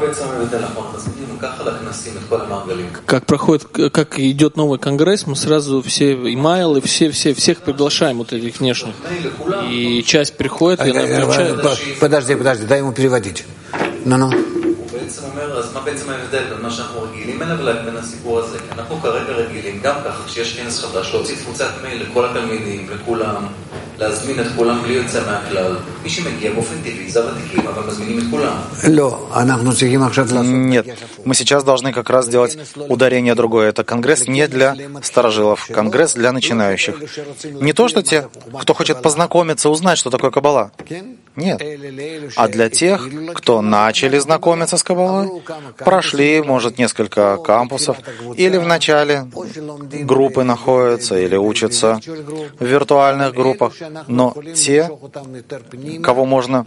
Speaker 4: Как идет новый конгресс, мы сразу все имейлы, всех приглашаем, вот этих внешних. И часть приходит, и она включает.
Speaker 5: Подожди, дай ему переводить. Ну.
Speaker 6: אז מה בעצם ההבדל בין מה שאנחנו רגילים אליו לבין הסיפור הזה? אנחנו כרגע רגילים גם ככה שיש כנס חדש, להוציא תפוצת מייל לכל התלמידים, לכולם, להזמין את כולם בלי יוצא מהכלל. מי שמגיע באופן טבעי זה הוותיקים, אבל מזמינים את כולם.
Speaker 5: לא, אנחנו צריכים עכשיו לעשות...
Speaker 1: Нет, мы сейчас должны как раз делать ударение другое. Это конгресс не для старожилов, конгресс для начинающих. Не то, что те, кто хочет познакомиться, узнать, что такое Каббала. Нет. А для тех, кто начали знакомиться с Каббалой, прошли, может, несколько кампусов, или в начале группы находятся, или учатся в виртуальных группах, но те, кого можно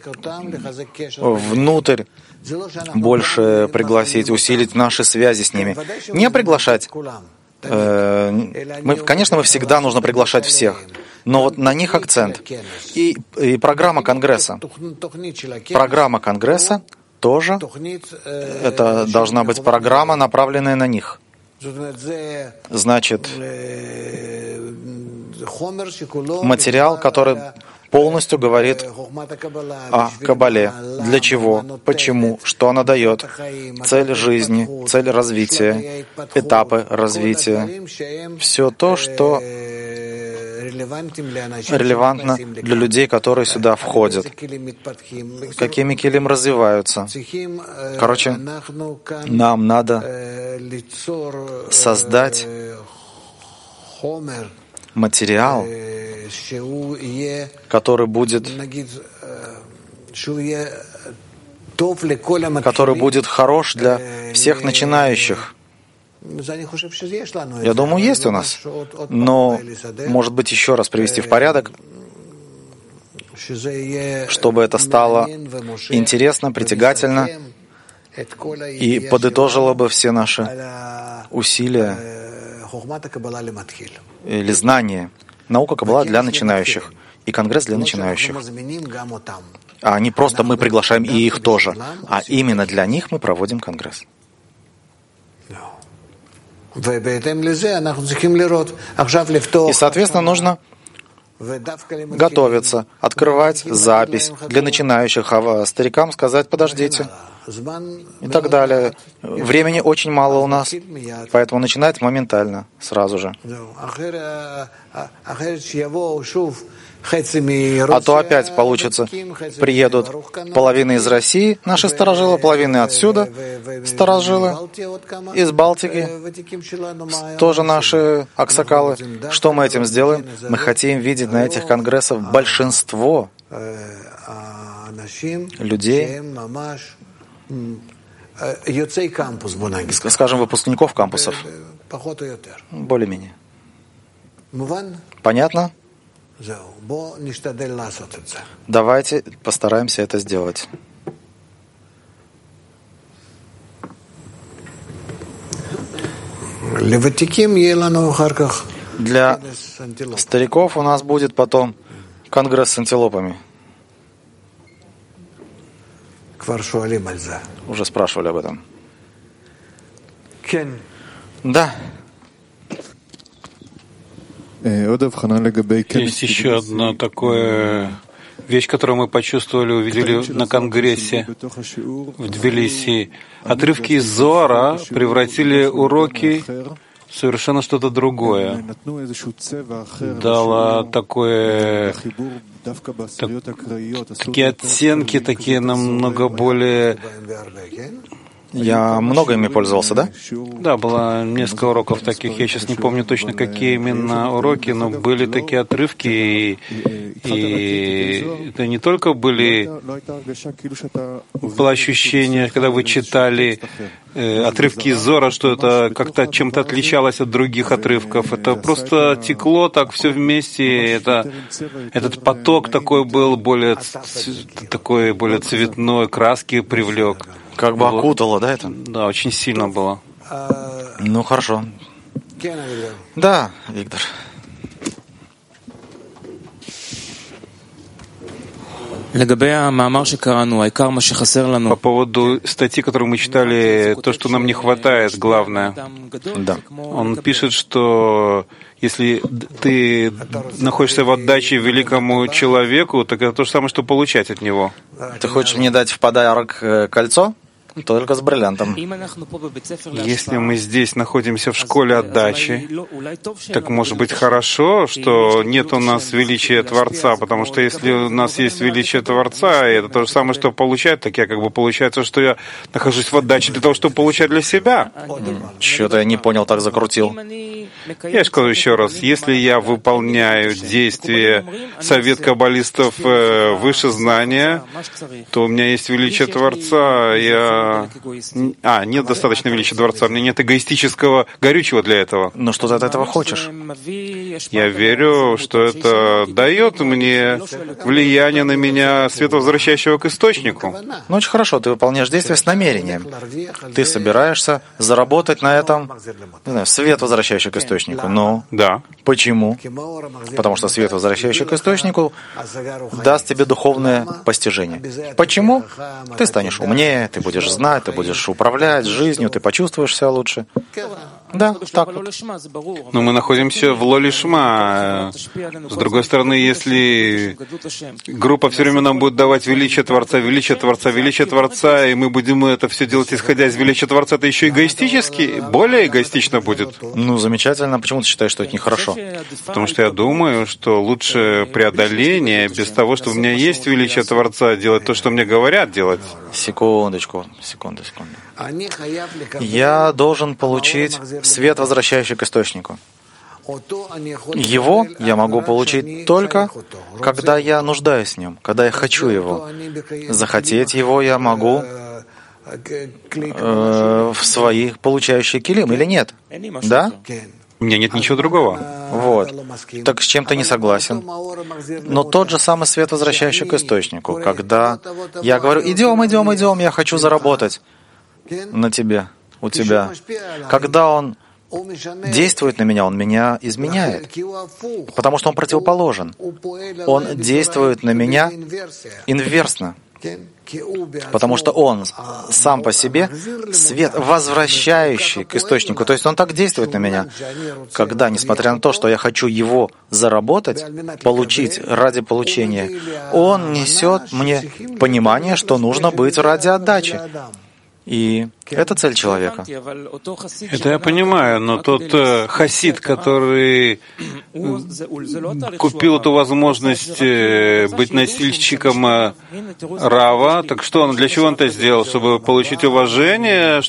Speaker 1: внутрь больше пригласить, усилить наши связи с ними. Не приглашать. Конечно, всегда нужно приглашать всех, но вот на них акцент. И программа Конгресса. Программа Конгресса тоже, это должна быть программа, направленная на них. Значит, материал, который полностью говорит о Каббале. Для чего, почему, что она дает, цель жизни, цель развития, этапы развития. Все то, что релевантно для людей, которые сюда входят. Какими келим развиваются. Короче, нам надо создать материал, который будет хорош для всех начинающих. Я думаю, есть у нас. Но, может быть, еще раз привести в порядок, чтобы это стало интересно, притягательно и подытожило бы все наши усилия или знания. Наука Каббала для начинающих и конгресс для начинающих. А не просто мы приглашаем и их тоже, а именно для них мы проводим конгресс. И, соответственно, нужно готовиться, открывать запись для начинающих, а старикам сказать: подождите, и так далее. Времени очень мало у нас, поэтому начинать моментально, сразу же. А то опять получится, приедут половина из России, наши старожилы, половина отсюда, старожилы, из Балтики, тоже наши аксакалы. Что мы этим сделаем? Мы хотим видеть на этих конгрессах большинство людей, скажем, выпускников кампусов. Более-менее. Понятно? Давайте постараемся это сделать. Для стариков у нас будет потом конгресс с антилопами. Уже спрашивали об этом. Да.
Speaker 2: Есть еще одна такая вещь, которую мы почувствовали, увидели на конгрессе в Тбилиси. Отрывки из Зоара превратили уроки совершенно что-то другое. Дала такие оттенки, такие намного более...
Speaker 1: Я много ими пользовался, да?
Speaker 2: Да, было несколько уроков таких. Я сейчас не помню точно, какие именно уроки, но были такие отрывки, и это не только было ощущение, когда вы читали отрывки из Зора, что это как-то чем-то отличалось от других отрывков. Это просто текло так все вместе. Этот поток такой был более цветной, краски привлек.
Speaker 1: Как бы окутало, да, это?
Speaker 2: Да, очень сильно было.
Speaker 1: Ну, хорошо. Да, Виктор.
Speaker 2: По поводу статьи, которую мы читали, то, что нам не хватает, главное.
Speaker 1: Да.
Speaker 2: Он пишет, что если ты находишься в отдаче великому человеку, так это то же самое, что получать от него.
Speaker 1: Ты хочешь мне дать в подарок кольцо? Только с бриллиантом.
Speaker 2: Если мы здесь находимся в школе отдачи, так может быть хорошо, что нет у нас величия Творца, потому что если у нас есть величие Творца, и это то же самое, что получать, так я получается, что я нахожусь в отдаче для того, чтобы получать для себя.
Speaker 1: Что-то я не понял, так закрутил.
Speaker 2: Я скажу еще раз, если я выполняю действия совет каббалистов выше знания, то у меня есть величие Творца, нет достаточно величия Творца, у меня нет эгоистического горючего для этого.
Speaker 1: Но что ты от этого хочешь?
Speaker 2: Я верю, что это дает мне влияние на меня световозвращающего к источнику.
Speaker 1: Ну, очень хорошо, ты выполняешь действия с намерением. Ты собираешься заработать на этом, не знаю, свет, возвращающий к источнику. Но
Speaker 2: да.
Speaker 1: Почему? Потому что свет, возвращающий к источнику, даст тебе духовное постижение. Почему? Ты станешь умнее, ты будешь знать, ты будешь управлять жизнью, ты почувствуешь себя лучше. Да, так вот.
Speaker 2: Но мы находимся в Лолишма. С другой стороны, если группа все время нам будет давать величие Творца, величие Творца, величие Творца, и мы будем это все делать, исходя из величия Творца, это еще эгоистически, более эгоистично будет.
Speaker 1: Ну, замечательно. Почему ты считаешь, что это нехорошо?
Speaker 2: Потому что я думаю, что лучше преодоление без того, что у меня есть величие Творца, делать то, что мне говорят делать.
Speaker 1: Секунду. Я должен получить свет, возвращающий к источнику. Его я могу получить только, когда я нуждаюсь в нем, когда я хочу его. Захотеть его я могу в своих получающих килим или нет? Да?
Speaker 2: У меня нет ничего другого.
Speaker 1: Вот. Так с чем ты не согласен? Но тот же самый свет, возвращающий к источнику, когда я говорю, идем, я хочу заработать на тебе, у тебя. Когда он действует на меня, он меня изменяет, потому что он противоположен. Он действует на меня инверсно, потому что он сам по себе свет, возвращающий к источнику. То есть он так действует на меня, когда, несмотря на то, что я хочу его заработать, получить ради получения, он несет мне понимание, что нужно быть ради отдачи. И это цель человека.
Speaker 2: Это я понимаю, но тот хасид, который купил эту возможность быть носильщиком Рава, так что он, для чего он это сделал? Чтобы получить уважение,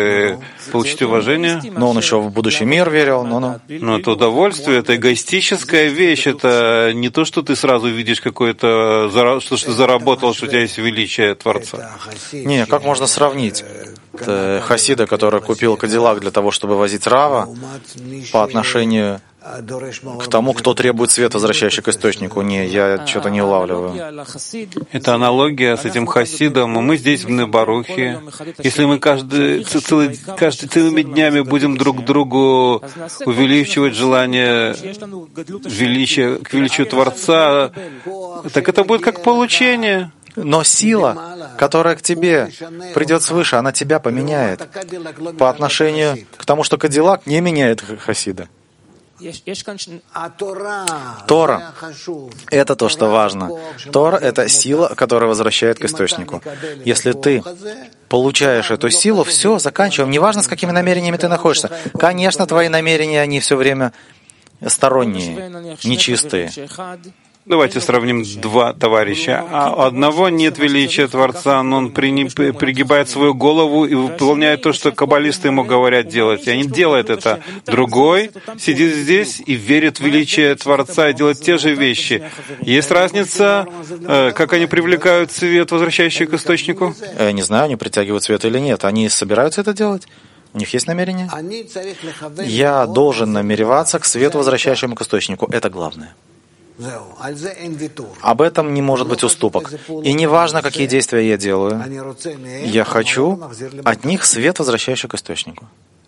Speaker 1: Но он еще в будущий мир верил.
Speaker 2: Но это удовольствие, это эгоистическая вещь, это не то, что ты сразу видишь какое-то, что ты заработал, что у тебя есть величие Творца.
Speaker 1: Не, как можно сравнить хасида, который купил Кадиллак для того, чтобы возить Рава, по отношению к тому, кто требует света, возвращающий к источнику? Не, я что-то не улавливаю.
Speaker 2: Это аналогия с этим хасидом. Мы здесь, в Небарухе. Если мы целыми днями будем друг другу увеличивать желание к величию Творца, так это будет как получение.
Speaker 1: Но сила, которая к тебе придет свыше, она тебя поменяет по отношению к тому, что Кадиллак не меняет хасида. Тора — это то, что важно. Тора — это сила, которая возвращает к источнику. Если ты получаешь эту силу, все, заканчиваем. Неважно, с какими намерениями ты находишься. Конечно, твои намерения, они все время сторонние, нечистые.
Speaker 2: Давайте сравним два товарища. А одного нет величия Творца, но он пригибает свою голову и выполняет то, что каббалисты ему говорят делать. И они делают это. Другой сидит здесь и верит в величие Творца и делает те же вещи. Есть разница, как они привлекают свет, возвращающий к источнику?
Speaker 1: Я не знаю, они притягивают свет или нет. Они собираются это делать? У них есть намерение? Я должен намереваться к свету, возвращающему к источнику. Это главное. Об этом не может быть уступок. И не важно, какие действия я делаю. Я хочу от них свет, возвращающий к источнику.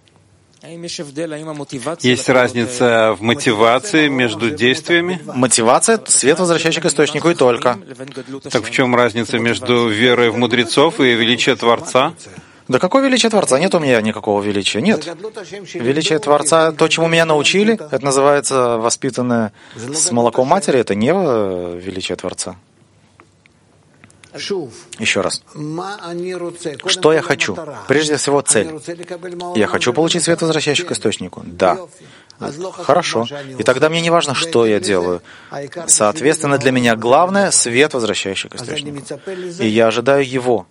Speaker 2: Есть разница в мотивации между действиями?
Speaker 1: Мотивация — свет, возвращающий к источнику, и только.
Speaker 2: Так в чем разница между верой в мудрецов и величием Творца?
Speaker 1: Да какое величие Творца? Нет у меня никакого величия. Нет. Величие Творца, то, чему меня научили, это называется воспитанное с молоком матери, это не величие Творца. Еще раз. Что я хочу? Прежде всего, цель. Я хочу получить свет, возвращающий к источнику. Да. Хорошо. И тогда мне не важно, что я делаю. Соответственно, для меня главное — свет, возвращающий к источнику. И я ожидаю его.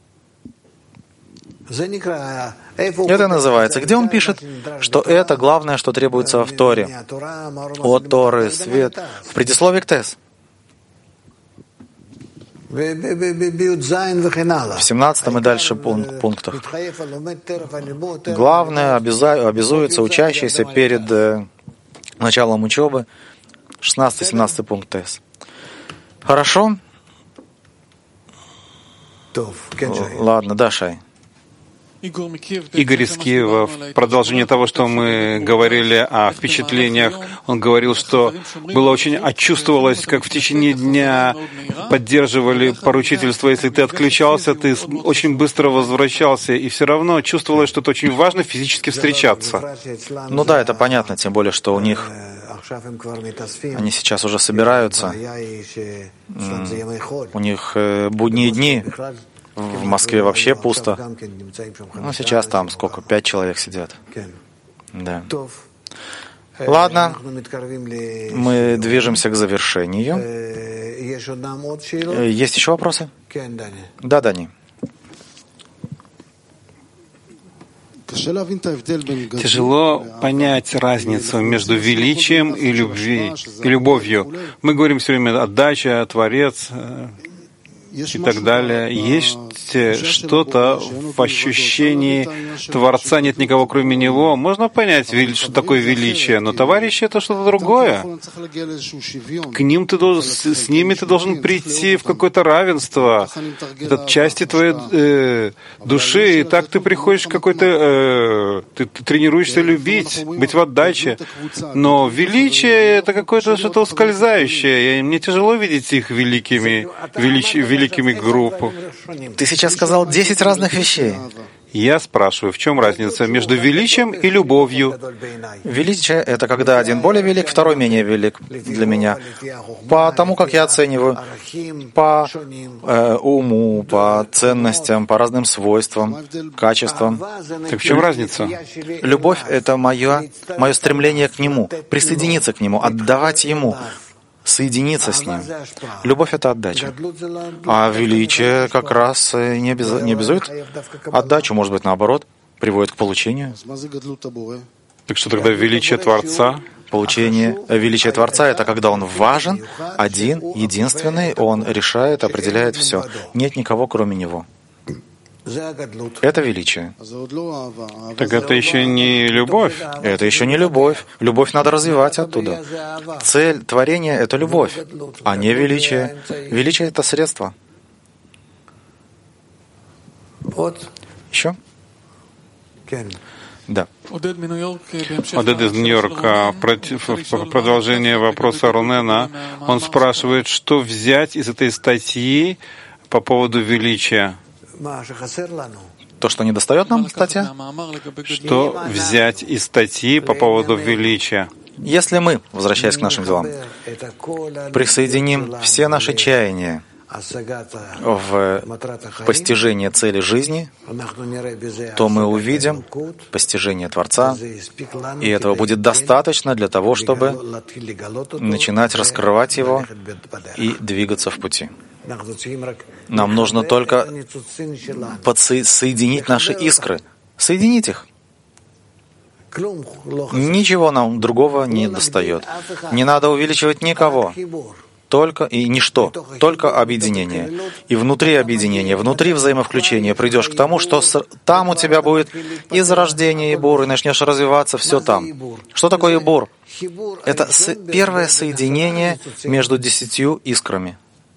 Speaker 1: Это называется, где он пишет, что это главное, что требуется в Торе. От Торы, свет. В предисловии к Тес. В 17 и дальше пунктах. Главное, обязуется учащийся перед началом учебы. 16-17 пункт Тес. Хорошо? Ладно, да, Шай.
Speaker 2: Игорь из Киева, в продолжение того, что мы говорили о впечатлениях, он говорил, что было очень, чувствовалось, как в течение дня поддерживали поручительство. Если ты отключался, ты очень быстро возвращался, и все равно чувствовалось, что это очень важно физически встречаться.
Speaker 1: Ну да, это понятно, тем более, что у них они сейчас уже собираются. У них будние дни. В Москве вообще пусто. Ну, сейчас там сколько? 5 человек сидят. Да. Ладно. Мы движемся к завершению. Есть еще вопросы? Да, Дани.
Speaker 2: Тяжело понять разницу между величием и любовью. Мы говорим все время «отдача», «творец» и так далее. Есть что-то в ощущении Творца, нет никого кроме Него. Можно понять, что такое величие, но товарищи — это что-то другое. К ним с ними ты должен прийти в какое-то равенство. Это части твоей души, и так ты приходишь в какой-то... ты тренируешься любить, быть в отдаче. Но величие — это какое-то что-то ускользающее. И мне тяжело видеть их великими группами.
Speaker 1: Ты сейчас сказал 10 разных вещей.
Speaker 2: Я спрашиваю, в чем разница между величием и любовью?
Speaker 1: Величие — это когда один более велик, второй менее велик для меня. По тому, как я оцениваю, по уму, по ценностям, по разным свойствам, качествам.
Speaker 2: Так в чем разница?
Speaker 1: Любовь — это мое стремление к Нему, присоединиться к Нему, отдавать Ему, соединиться с Ним. Любовь — это отдача. А величие как раз не обязует отдачу, может быть, наоборот, приводит к получению.
Speaker 2: Так что тогда величие Творца?
Speaker 1: Величие Творца — это когда Он важен, один, единственный, Он решает, определяет все. Нет никого, кроме Него. Это величие.
Speaker 2: Так это еще не любовь.
Speaker 1: Это еще не любовь. Любовь надо развивать оттуда. Цель творения — это любовь, а не величие. Величие — это средство. Еще? Да.
Speaker 2: Одет из Нью-Йорка. Продолжение вопроса Рунена. Он спрашивает, что взять из этой статьи по поводу величия.
Speaker 1: То, что недостает нам, статья?
Speaker 2: Что взять из статьи по поводу величия?
Speaker 1: Если мы, возвращаясь к нашим делам, присоединим все наши чаяния в постижение цели жизни, то мы увидим постижение Творца, и этого будет достаточно для того, чтобы начинать раскрывать его и двигаться в пути. Нам нужно только соединить наши искры, соединить их. Ничего нам другого не достает. Не надо увеличивать никого. Только и ничто, только объединение. И внутри объединения, внутри взаимовключения придешь к тому, что там у тебя будет и зарождение, и бур, и начнешь развиваться, все там. Что такое бур? Это первое соединение между 10 искрами.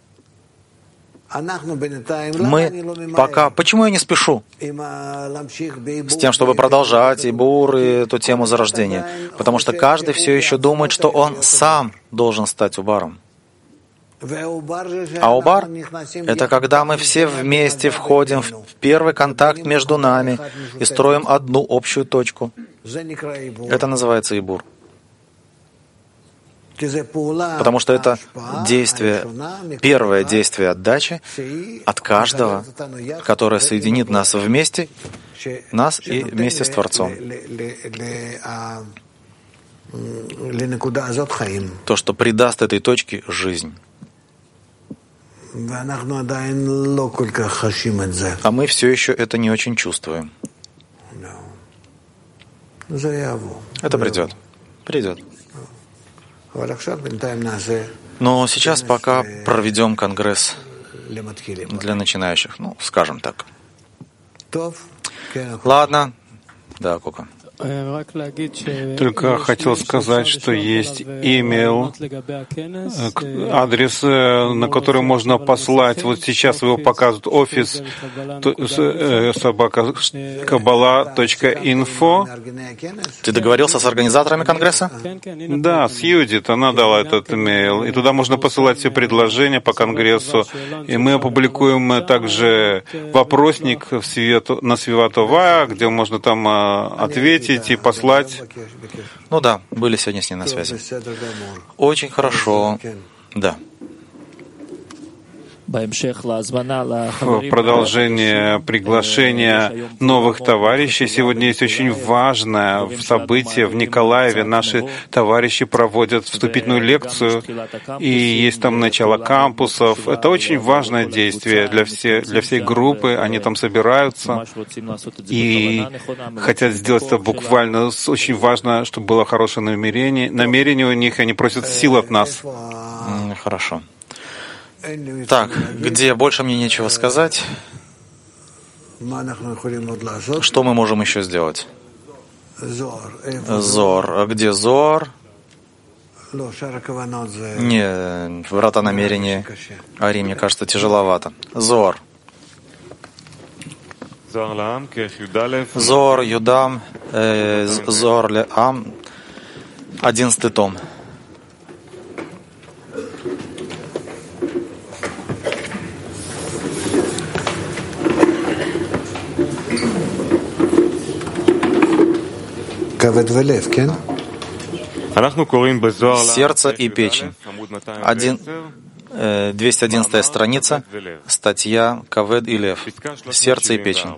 Speaker 1: Мы пока... Почему я не спешу с тем, чтобы продолжать и бур, и эту тему зарождения? Потому что каждый все еще думает, что он сам должен стать убаром. А убар — это когда мы все вместе входим в первый контакт между нами и строим одну общую точку. Это называется ибур. Потому что это действие, первое действие отдачи от каждого, которое соединит нас вместе, нас и вместе с Творцом. То, что придаст этой точке жизнь. А мы все еще это не очень чувствуем. Это придет. Придет. Но сейчас пока проведем конгресс для начинающих, скажем так. Ладно. Да, Кока.
Speaker 2: Только хотел сказать, что есть имейл, адрес, на который можно послать. Вот сейчас его показывают, офис kabbalah.info.
Speaker 1: Ты договорился с организаторами конгресса?
Speaker 2: Да, с Юдит. Она дала этот имейл. И туда можно посылать все предложения по конгрессу. И мы опубликуем также вопросник на Свиватова, где можно там ответить и послать.
Speaker 1: Да, были сегодня с ней на связи. Очень хорошо. Да.
Speaker 2: В продолжение приглашения новых товарищей сегодня есть очень важное событие в Николаеве. Наши товарищи проводят вступительную лекцию, и есть там начало кампусов. Это очень важное действие для всей группы. Они там собираются и хотят сделать это буквально. Очень важно, чтобы было хорошее намерение у них, и они просят сил от нас.
Speaker 1: Хорошо. Так, где больше мне нечего сказать, что мы можем еще сделать? Зор. А где Зор? Не, врата намерения. Ари, мне кажется, тяжеловато. Зор. Зор, Юдам, Зор, Леам, 11 том. Сердце и печень. 211 страница, статья Кавед и Лев. Сердце и печень.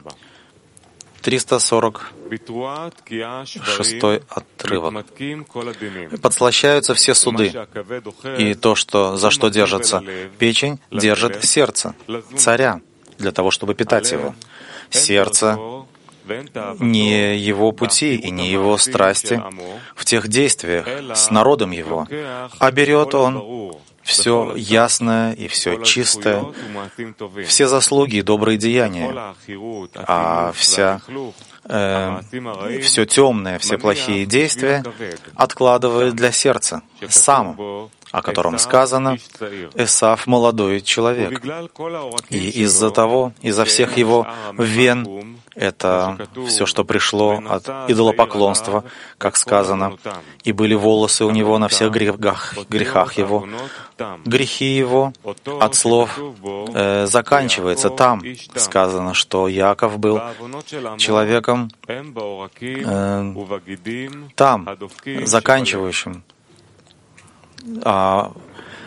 Speaker 1: 346 отрывок. Подслащаются все суды, и то, за что держится печень, держит сердце, царя, для того, чтобы питать его. Сердце не его пути и не его страсти в тех действиях с народом его, а берет он все ясное и все чистое, все заслуги и добрые деяния, а все темное, все плохие действия откладывает для сердца, сам, о котором сказано, Эсав — молодой человек. И из-за всех его вен, это все, что пришло от идолопоклонства, как сказано, и были волосы у него на всех грехах его, грехи его от слов заканчивается. Там сказано, что Яков был человеком там, заканчивающим. А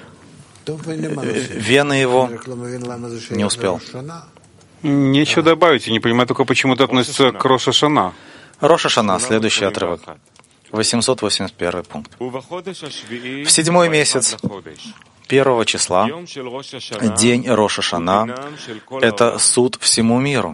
Speaker 1: вены его не успел.
Speaker 2: Нечего добавить. Я не понимаю только, почему это относится к Рош ха-Шана.
Speaker 1: Рош ха-Шана, следующий отрывок. 881 пункт. В 7-й месяц, 1 числа, день Рош ха-Шана — это суд всему миру.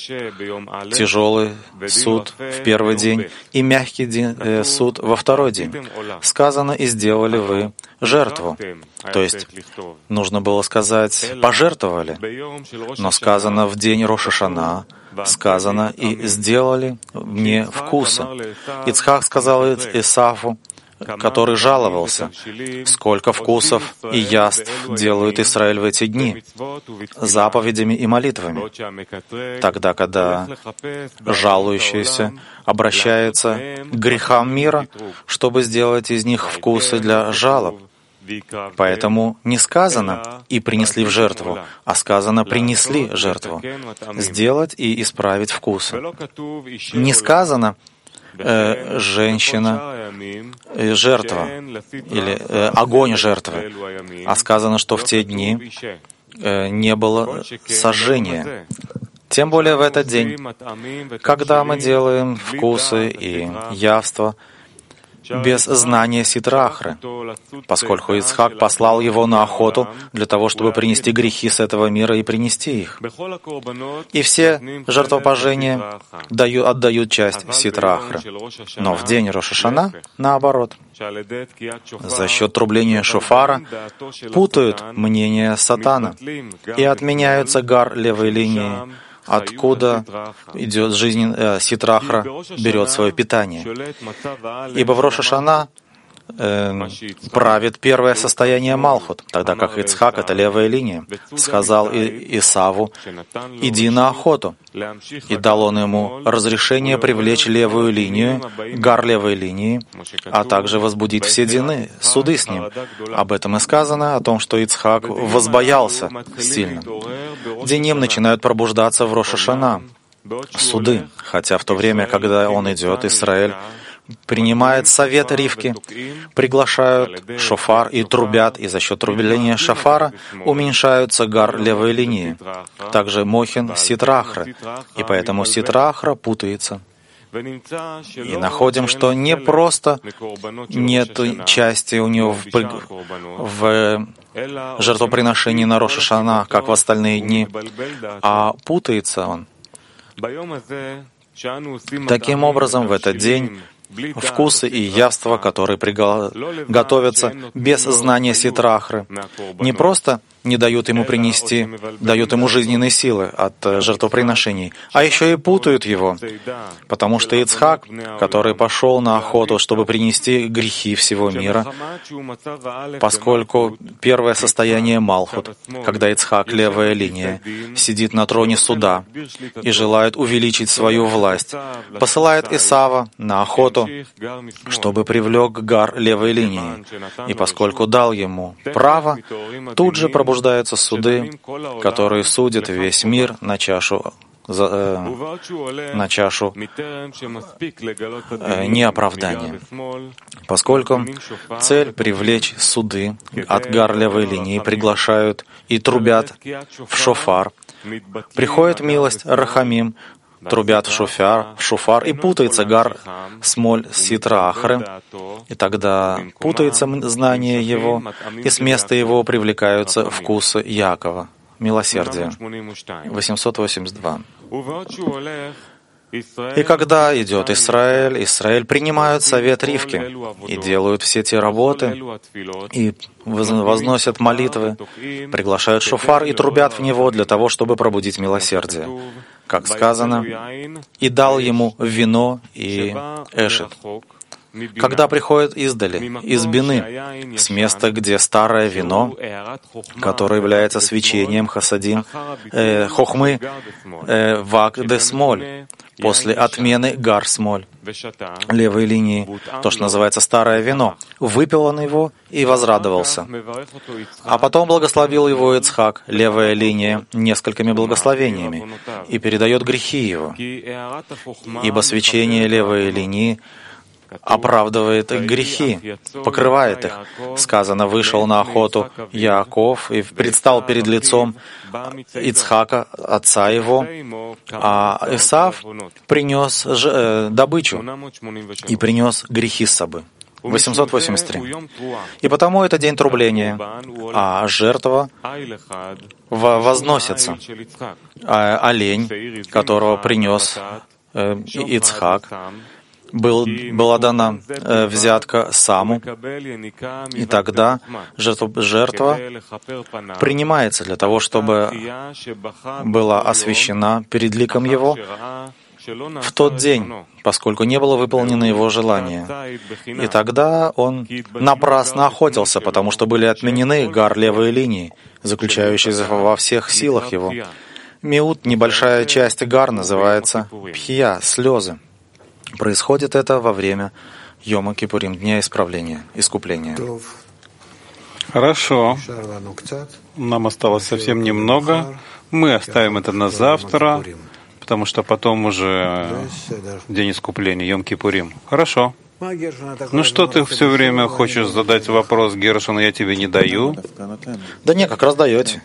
Speaker 1: Тяжелый суд в первый день и мягкий суд во второй день. Сказано, и сделали вы жертву. То есть, нужно было сказать, пожертвовали. Но сказано, в день Рош ха-Шана, сказано, и сделали мне вкуса. Ицхак сказал Исаву, который жаловался, сколько вкусов и яств делают Израиль в эти дни, заповедями и молитвами. Тогда, когда жалующийся обращается к грехам мира, чтобы сделать из них вкусы для жалоб. Поэтому не сказано «и принесли в жертву», а сказано «принесли жертву», сделать и исправить вкусы. Не сказано «женщина жертва» или «огонь жертвы», а сказано, что в те дни не было сожжения. Тем более в этот день, когда мы делаем вкусы и явства без знания Ситра-Ахры, поскольку Ицхак послал его на охоту для того, чтобы принести грехи с этого мира и принести их. И все жертвопожения отдают часть Ситра-Ахры. Но в день Рош ха-Шана наоборот. За счет трубления шофара путают мнение сатана и отменяются гар левой линии, откуда идет жизнь Ситра-Ахра, берет свое питание. Ибо в Рош ха-Шана правит первое состояние Малхут, тогда как Ицхак — это левая линия. Сказал Исаву: «Иди на охоту». И дал он ему разрешение привлечь левую линию, гар левой линии, а также возбудить все суды с ним. Об этом и сказано, о том, что Ицхак возбоялся сильно. Диним начинают пробуждаться в Рош ха-Шана, суды, хотя в то время, когда он идет, Израиль принимает совет Ривки, приглашают шофар и трубят, и за счет трубления шофара уменьшаются гар левой линии. Также мохин Ситра-Ахры, и поэтому Ситра-Ахра путается. И находим, что не просто нет части у него в жертвоприношении на Рош ха-Шана, как в остальные дни, а путается он. Таким образом, в этот день вкусы и явства, которые готовятся без знания Ситра-Ахры, не просто не дают ему принести, дают ему жизненные силы от жертвоприношений, а еще и путают его. Потому что Ицхак, который пошел на охоту, чтобы принести грехи всего мира, поскольку первое состояние Малхут, когда Ицхак, левая линия, сидит на троне суда и желает увеличить свою власть, посылает Исава на охоту, чтобы привлек гар левой линии. И поскольку дал ему право, тут же пробуждаются суды, которые судят весь мир на чашу неоправдания. Поскольку цель привлечь суды от гар левой линии, приглашают и трубят в шофар, приходит милость Рахамим, трубят в шофар, и путается гар смоль Ситра-Ахры, и тогда путается знание его, и с места его привлекаются вкусы Якова, милосердия. 882. И когда идет Израиль принимают совет Ривки и делают все те работы, и возносят молитвы, приглашают шофар и трубят в него для того, чтобы пробудить милосердие. Как сказано, «И дал ему вино и эшет». когда приходят издали, из бины, с места, где старое вино, которое является свечением хасадим, хохмы, вак де смоль, после отмены гар смоль, левой линии, то, что называется старое вино, выпил он его и возрадовался. А потом благословил его Ицхак, левая линия, несколькими благословениями, и передает грехи его. Ибо свечение левой линии оправдывает их грехи, покрывает их. Сказано, вышел на охоту Яаков и предстал перед лицом Ицхака, отца его, а Исав принес добычу и принес грехи с собой. 883. И потому это день трубления, а жертва возносится. Олень, которого принес Ицхак, была дана взятка Саму, и тогда жертва принимается для того, чтобы была освящена перед ликом его в тот день, поскольку не было выполнено его желание. И тогда он напрасно охотился, потому что были отменены гар левой линии, заключающиеся во всех силах его. Миут, небольшая часть гар, называется пхия, слезы. Происходит это во время Йома Кипурим, Дня Исправления, Искупления.
Speaker 2: Хорошо. Нам осталось совсем немного. Мы оставим это на завтра, потому что потом уже День Искупления, Йом Кипурим. Хорошо. Ну что ты все время хочешь задать вопрос Гершону, я тебе не даю?
Speaker 1: Да не, как раз даете.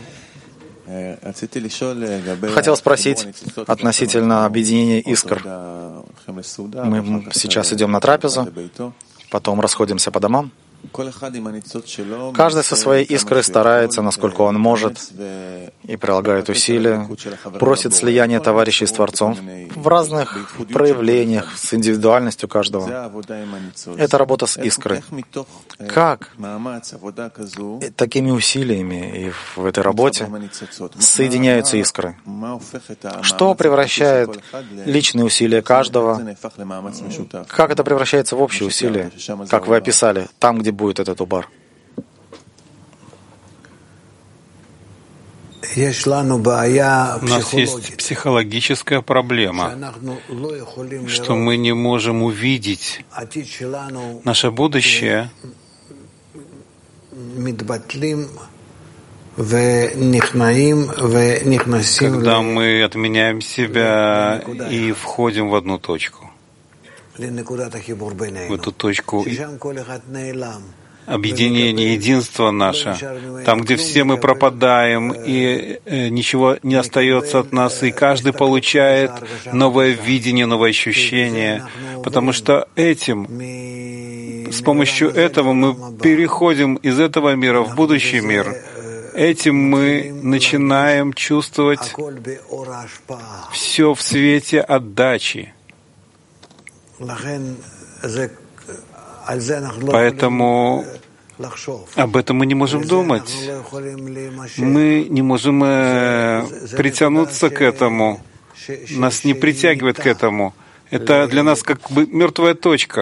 Speaker 1: Хотел спросить относительно объединения искр. Мы сейчас идем на трапезу, потом расходимся по домам. Каждый со своей искрой старается, насколько он может, и прилагает усилия, просит слияния товарищей с Творцом в разных проявлениях, с индивидуальностью каждого. Это работа с искрой. Как такими усилиями и в этой работе соединяются искры? Что превращает личные усилия каждого? Как это превращается в общие усилия, как вы описали, там, где будет этот убар?
Speaker 2: У нас есть психологическая проблема, что мы не можем увидеть наше будущее, когда мы отменяем себя и входим в одну точку, в эту точку объединение, единство наше, там, где все мы пропадаем, и ничего не остается от нас, и каждый получает новое видение, новое ощущение, потому что с помощью этого мы переходим из этого мира в будущий мир. Этим мы начинаем чувствовать все в свете отдачи. Поэтому об этом мы не можем думать. Мы не можем притянуться к этому. Нас не притягивает к этому. Это для нас как бы мертвая точка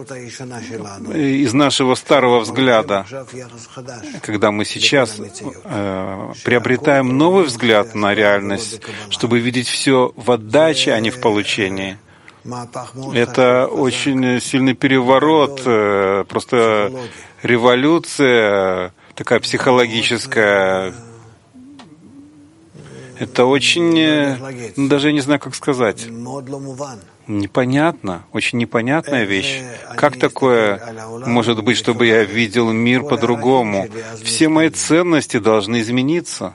Speaker 2: из нашего старого взгляда. Когда мы сейчас приобретаем новый взгляд на реальность, чтобы видеть все в отдаче, а не в получении. Это очень сильный переворот, просто революция такая психологическая. Это очень, даже я не знаю, как сказать, непонятно, очень непонятная вещь. Как такое может быть, чтобы я видел мир по-другому? Все мои ценности должны измениться.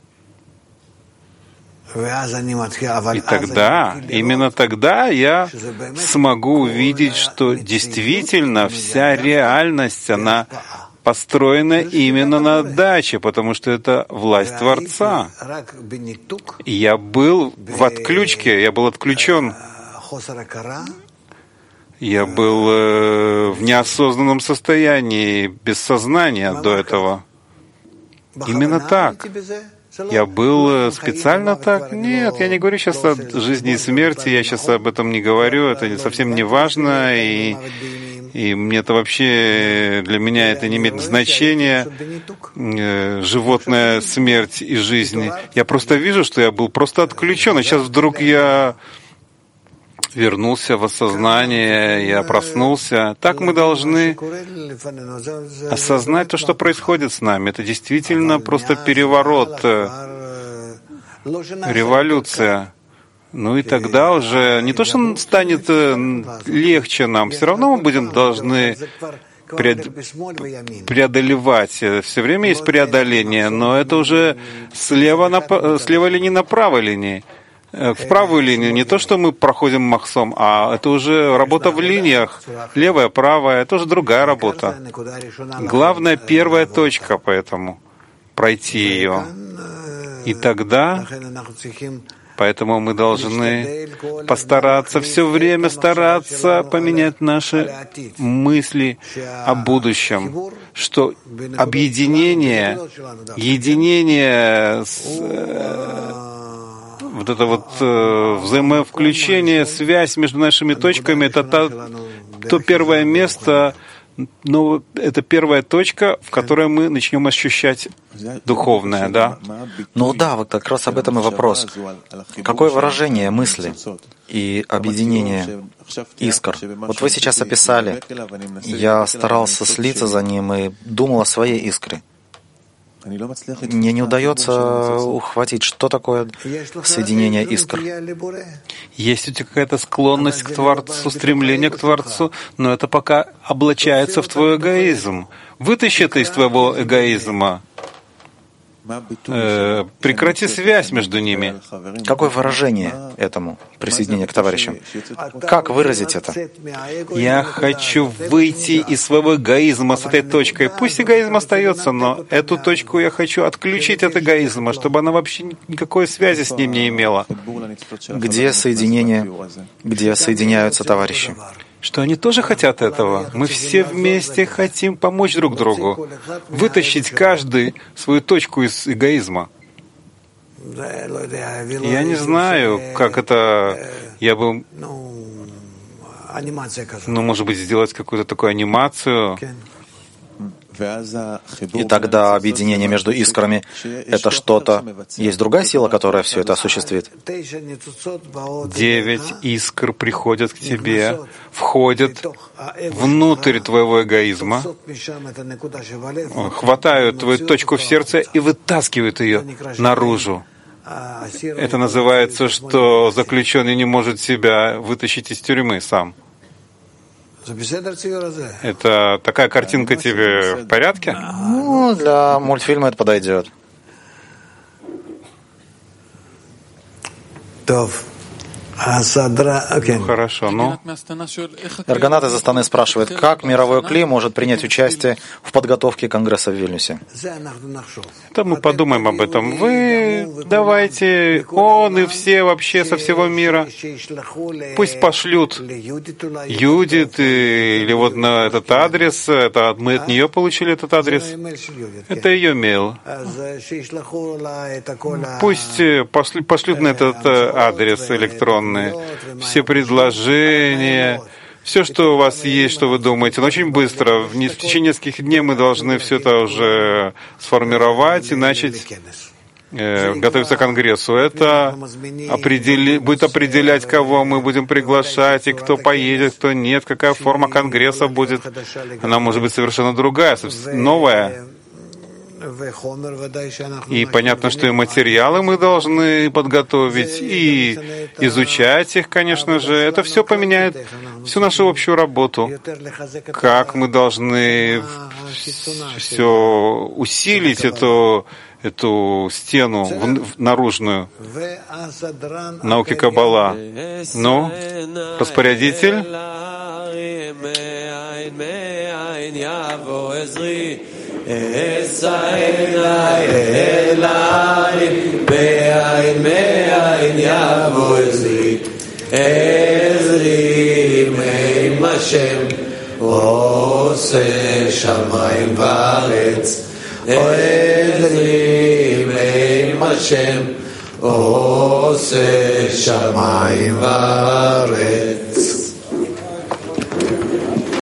Speaker 2: И тогда, именно тогда я смогу увидеть, что действительно вся реальность, она построена именно на отдаче, потому что это власть Творца. И я был в отключке, я был отключен. Я был в неосознанном состоянии, без сознания до этого. Именно так. Я был специально так? Нет, я не говорю сейчас о жизни и смерти, я сейчас об этом не говорю, это совсем не важно, и мне это вообще, для меня это не имеет значения, животная смерть и жизнь. Я просто вижу, что я был просто отключен, и сейчас вдруг я вернулся в осознание, я проснулся. Так мы должны осознать то, что происходит с нами. Это действительно просто переворот, революция. Ну и тогда уже не то, что станет легче нам, все равно мы будем должны преодолевать. Все время есть преодоление, но это уже с левой линии на правой линии. В правую линию не то, что мы проходим махсом, а это уже работа в линиях. Левая, правая, это уже другая работа. Главная первая точка, поэтому пройти ее. И тогда, поэтому мы должны постараться, все время стараться поменять наши мысли о будущем, что объединение, единение вот это вот взаимовключение, связь между нашими точками, это то первое место, но это первая точка, в которой мы начнем ощущать духовное, да?
Speaker 1: Ну да, вот как раз об этом и вопрос. Какое выражение мысли и объединение искр? Вот вы сейчас описали, я старался слиться за ним и думал о своей искре. Мне не удается ухватить, что такое соединение искр.
Speaker 2: Есть у тебя какая-то склонность к Творцу, стремление к Творцу, но это пока облачается в твой эгоизм. Вытащи это из твоего эгоизма. Прекрати связь между ними.
Speaker 1: Какое выражение этому присоединение к товарищам? Как выразить это?
Speaker 2: Я хочу выйти из своего эгоизма с этой точкой. Пусть эгоизм остается, но эту точку я хочу отключить от эгоизма, чтобы она вообще никакой связи с ним не имела.
Speaker 1: Где соединение, где соединяются товарищи?
Speaker 2: Что они тоже хотят этого. Мы все вместе хотим помочь друг другу, вытащить каждый свою точку из эгоизма. Я не знаю, как это... Я бы, может быть, сделать какую-то такую анимацию.
Speaker 1: И тогда объединение между искрами — это что-то... Есть другая сила, которая все это осуществит?
Speaker 2: 9 искр приходят к тебе, входят внутрь твоего эгоизма, хватают твою точку в сердце и вытаскивают ее наружу. Это называется, что заключенный не может себя вытащить из тюрьмы сам. Это такая картинка тебе в порядке?
Speaker 1: Ну, для мультфильма это подойдет.
Speaker 2: Хорошо, но...
Speaker 1: Эргонат из Астаны спрашивает, как мировой кли может принять участие в подготовке Конгресса в Вильнюсе?
Speaker 2: Да мы подумаем об этом. Вы давайте, он и все вообще со всего мира, пусть пошлют Юдит или вот на этот адрес, мы от нее получили этот адрес, это ее мейл. Пусть пошлют на этот адрес электронный все предложения, все, что у вас есть, что вы думаете, но очень быстро, в течение нескольких дней мы должны все это уже сформировать и начать готовиться к Конгрессу. Это будет определять, кого мы будем приглашать, и кто поедет, кто нет, какая форма Конгресса будет. Она может быть совершенно другая, новая. И понятно, что и материалы мы должны подготовить, и изучать их, конечно же. Это все поменяет всю нашу общую работу. Как мы должны все усилить, эту стену наружную науки Каббала. Ну, распорядитель.
Speaker 5: השם עושה שמיים וארץ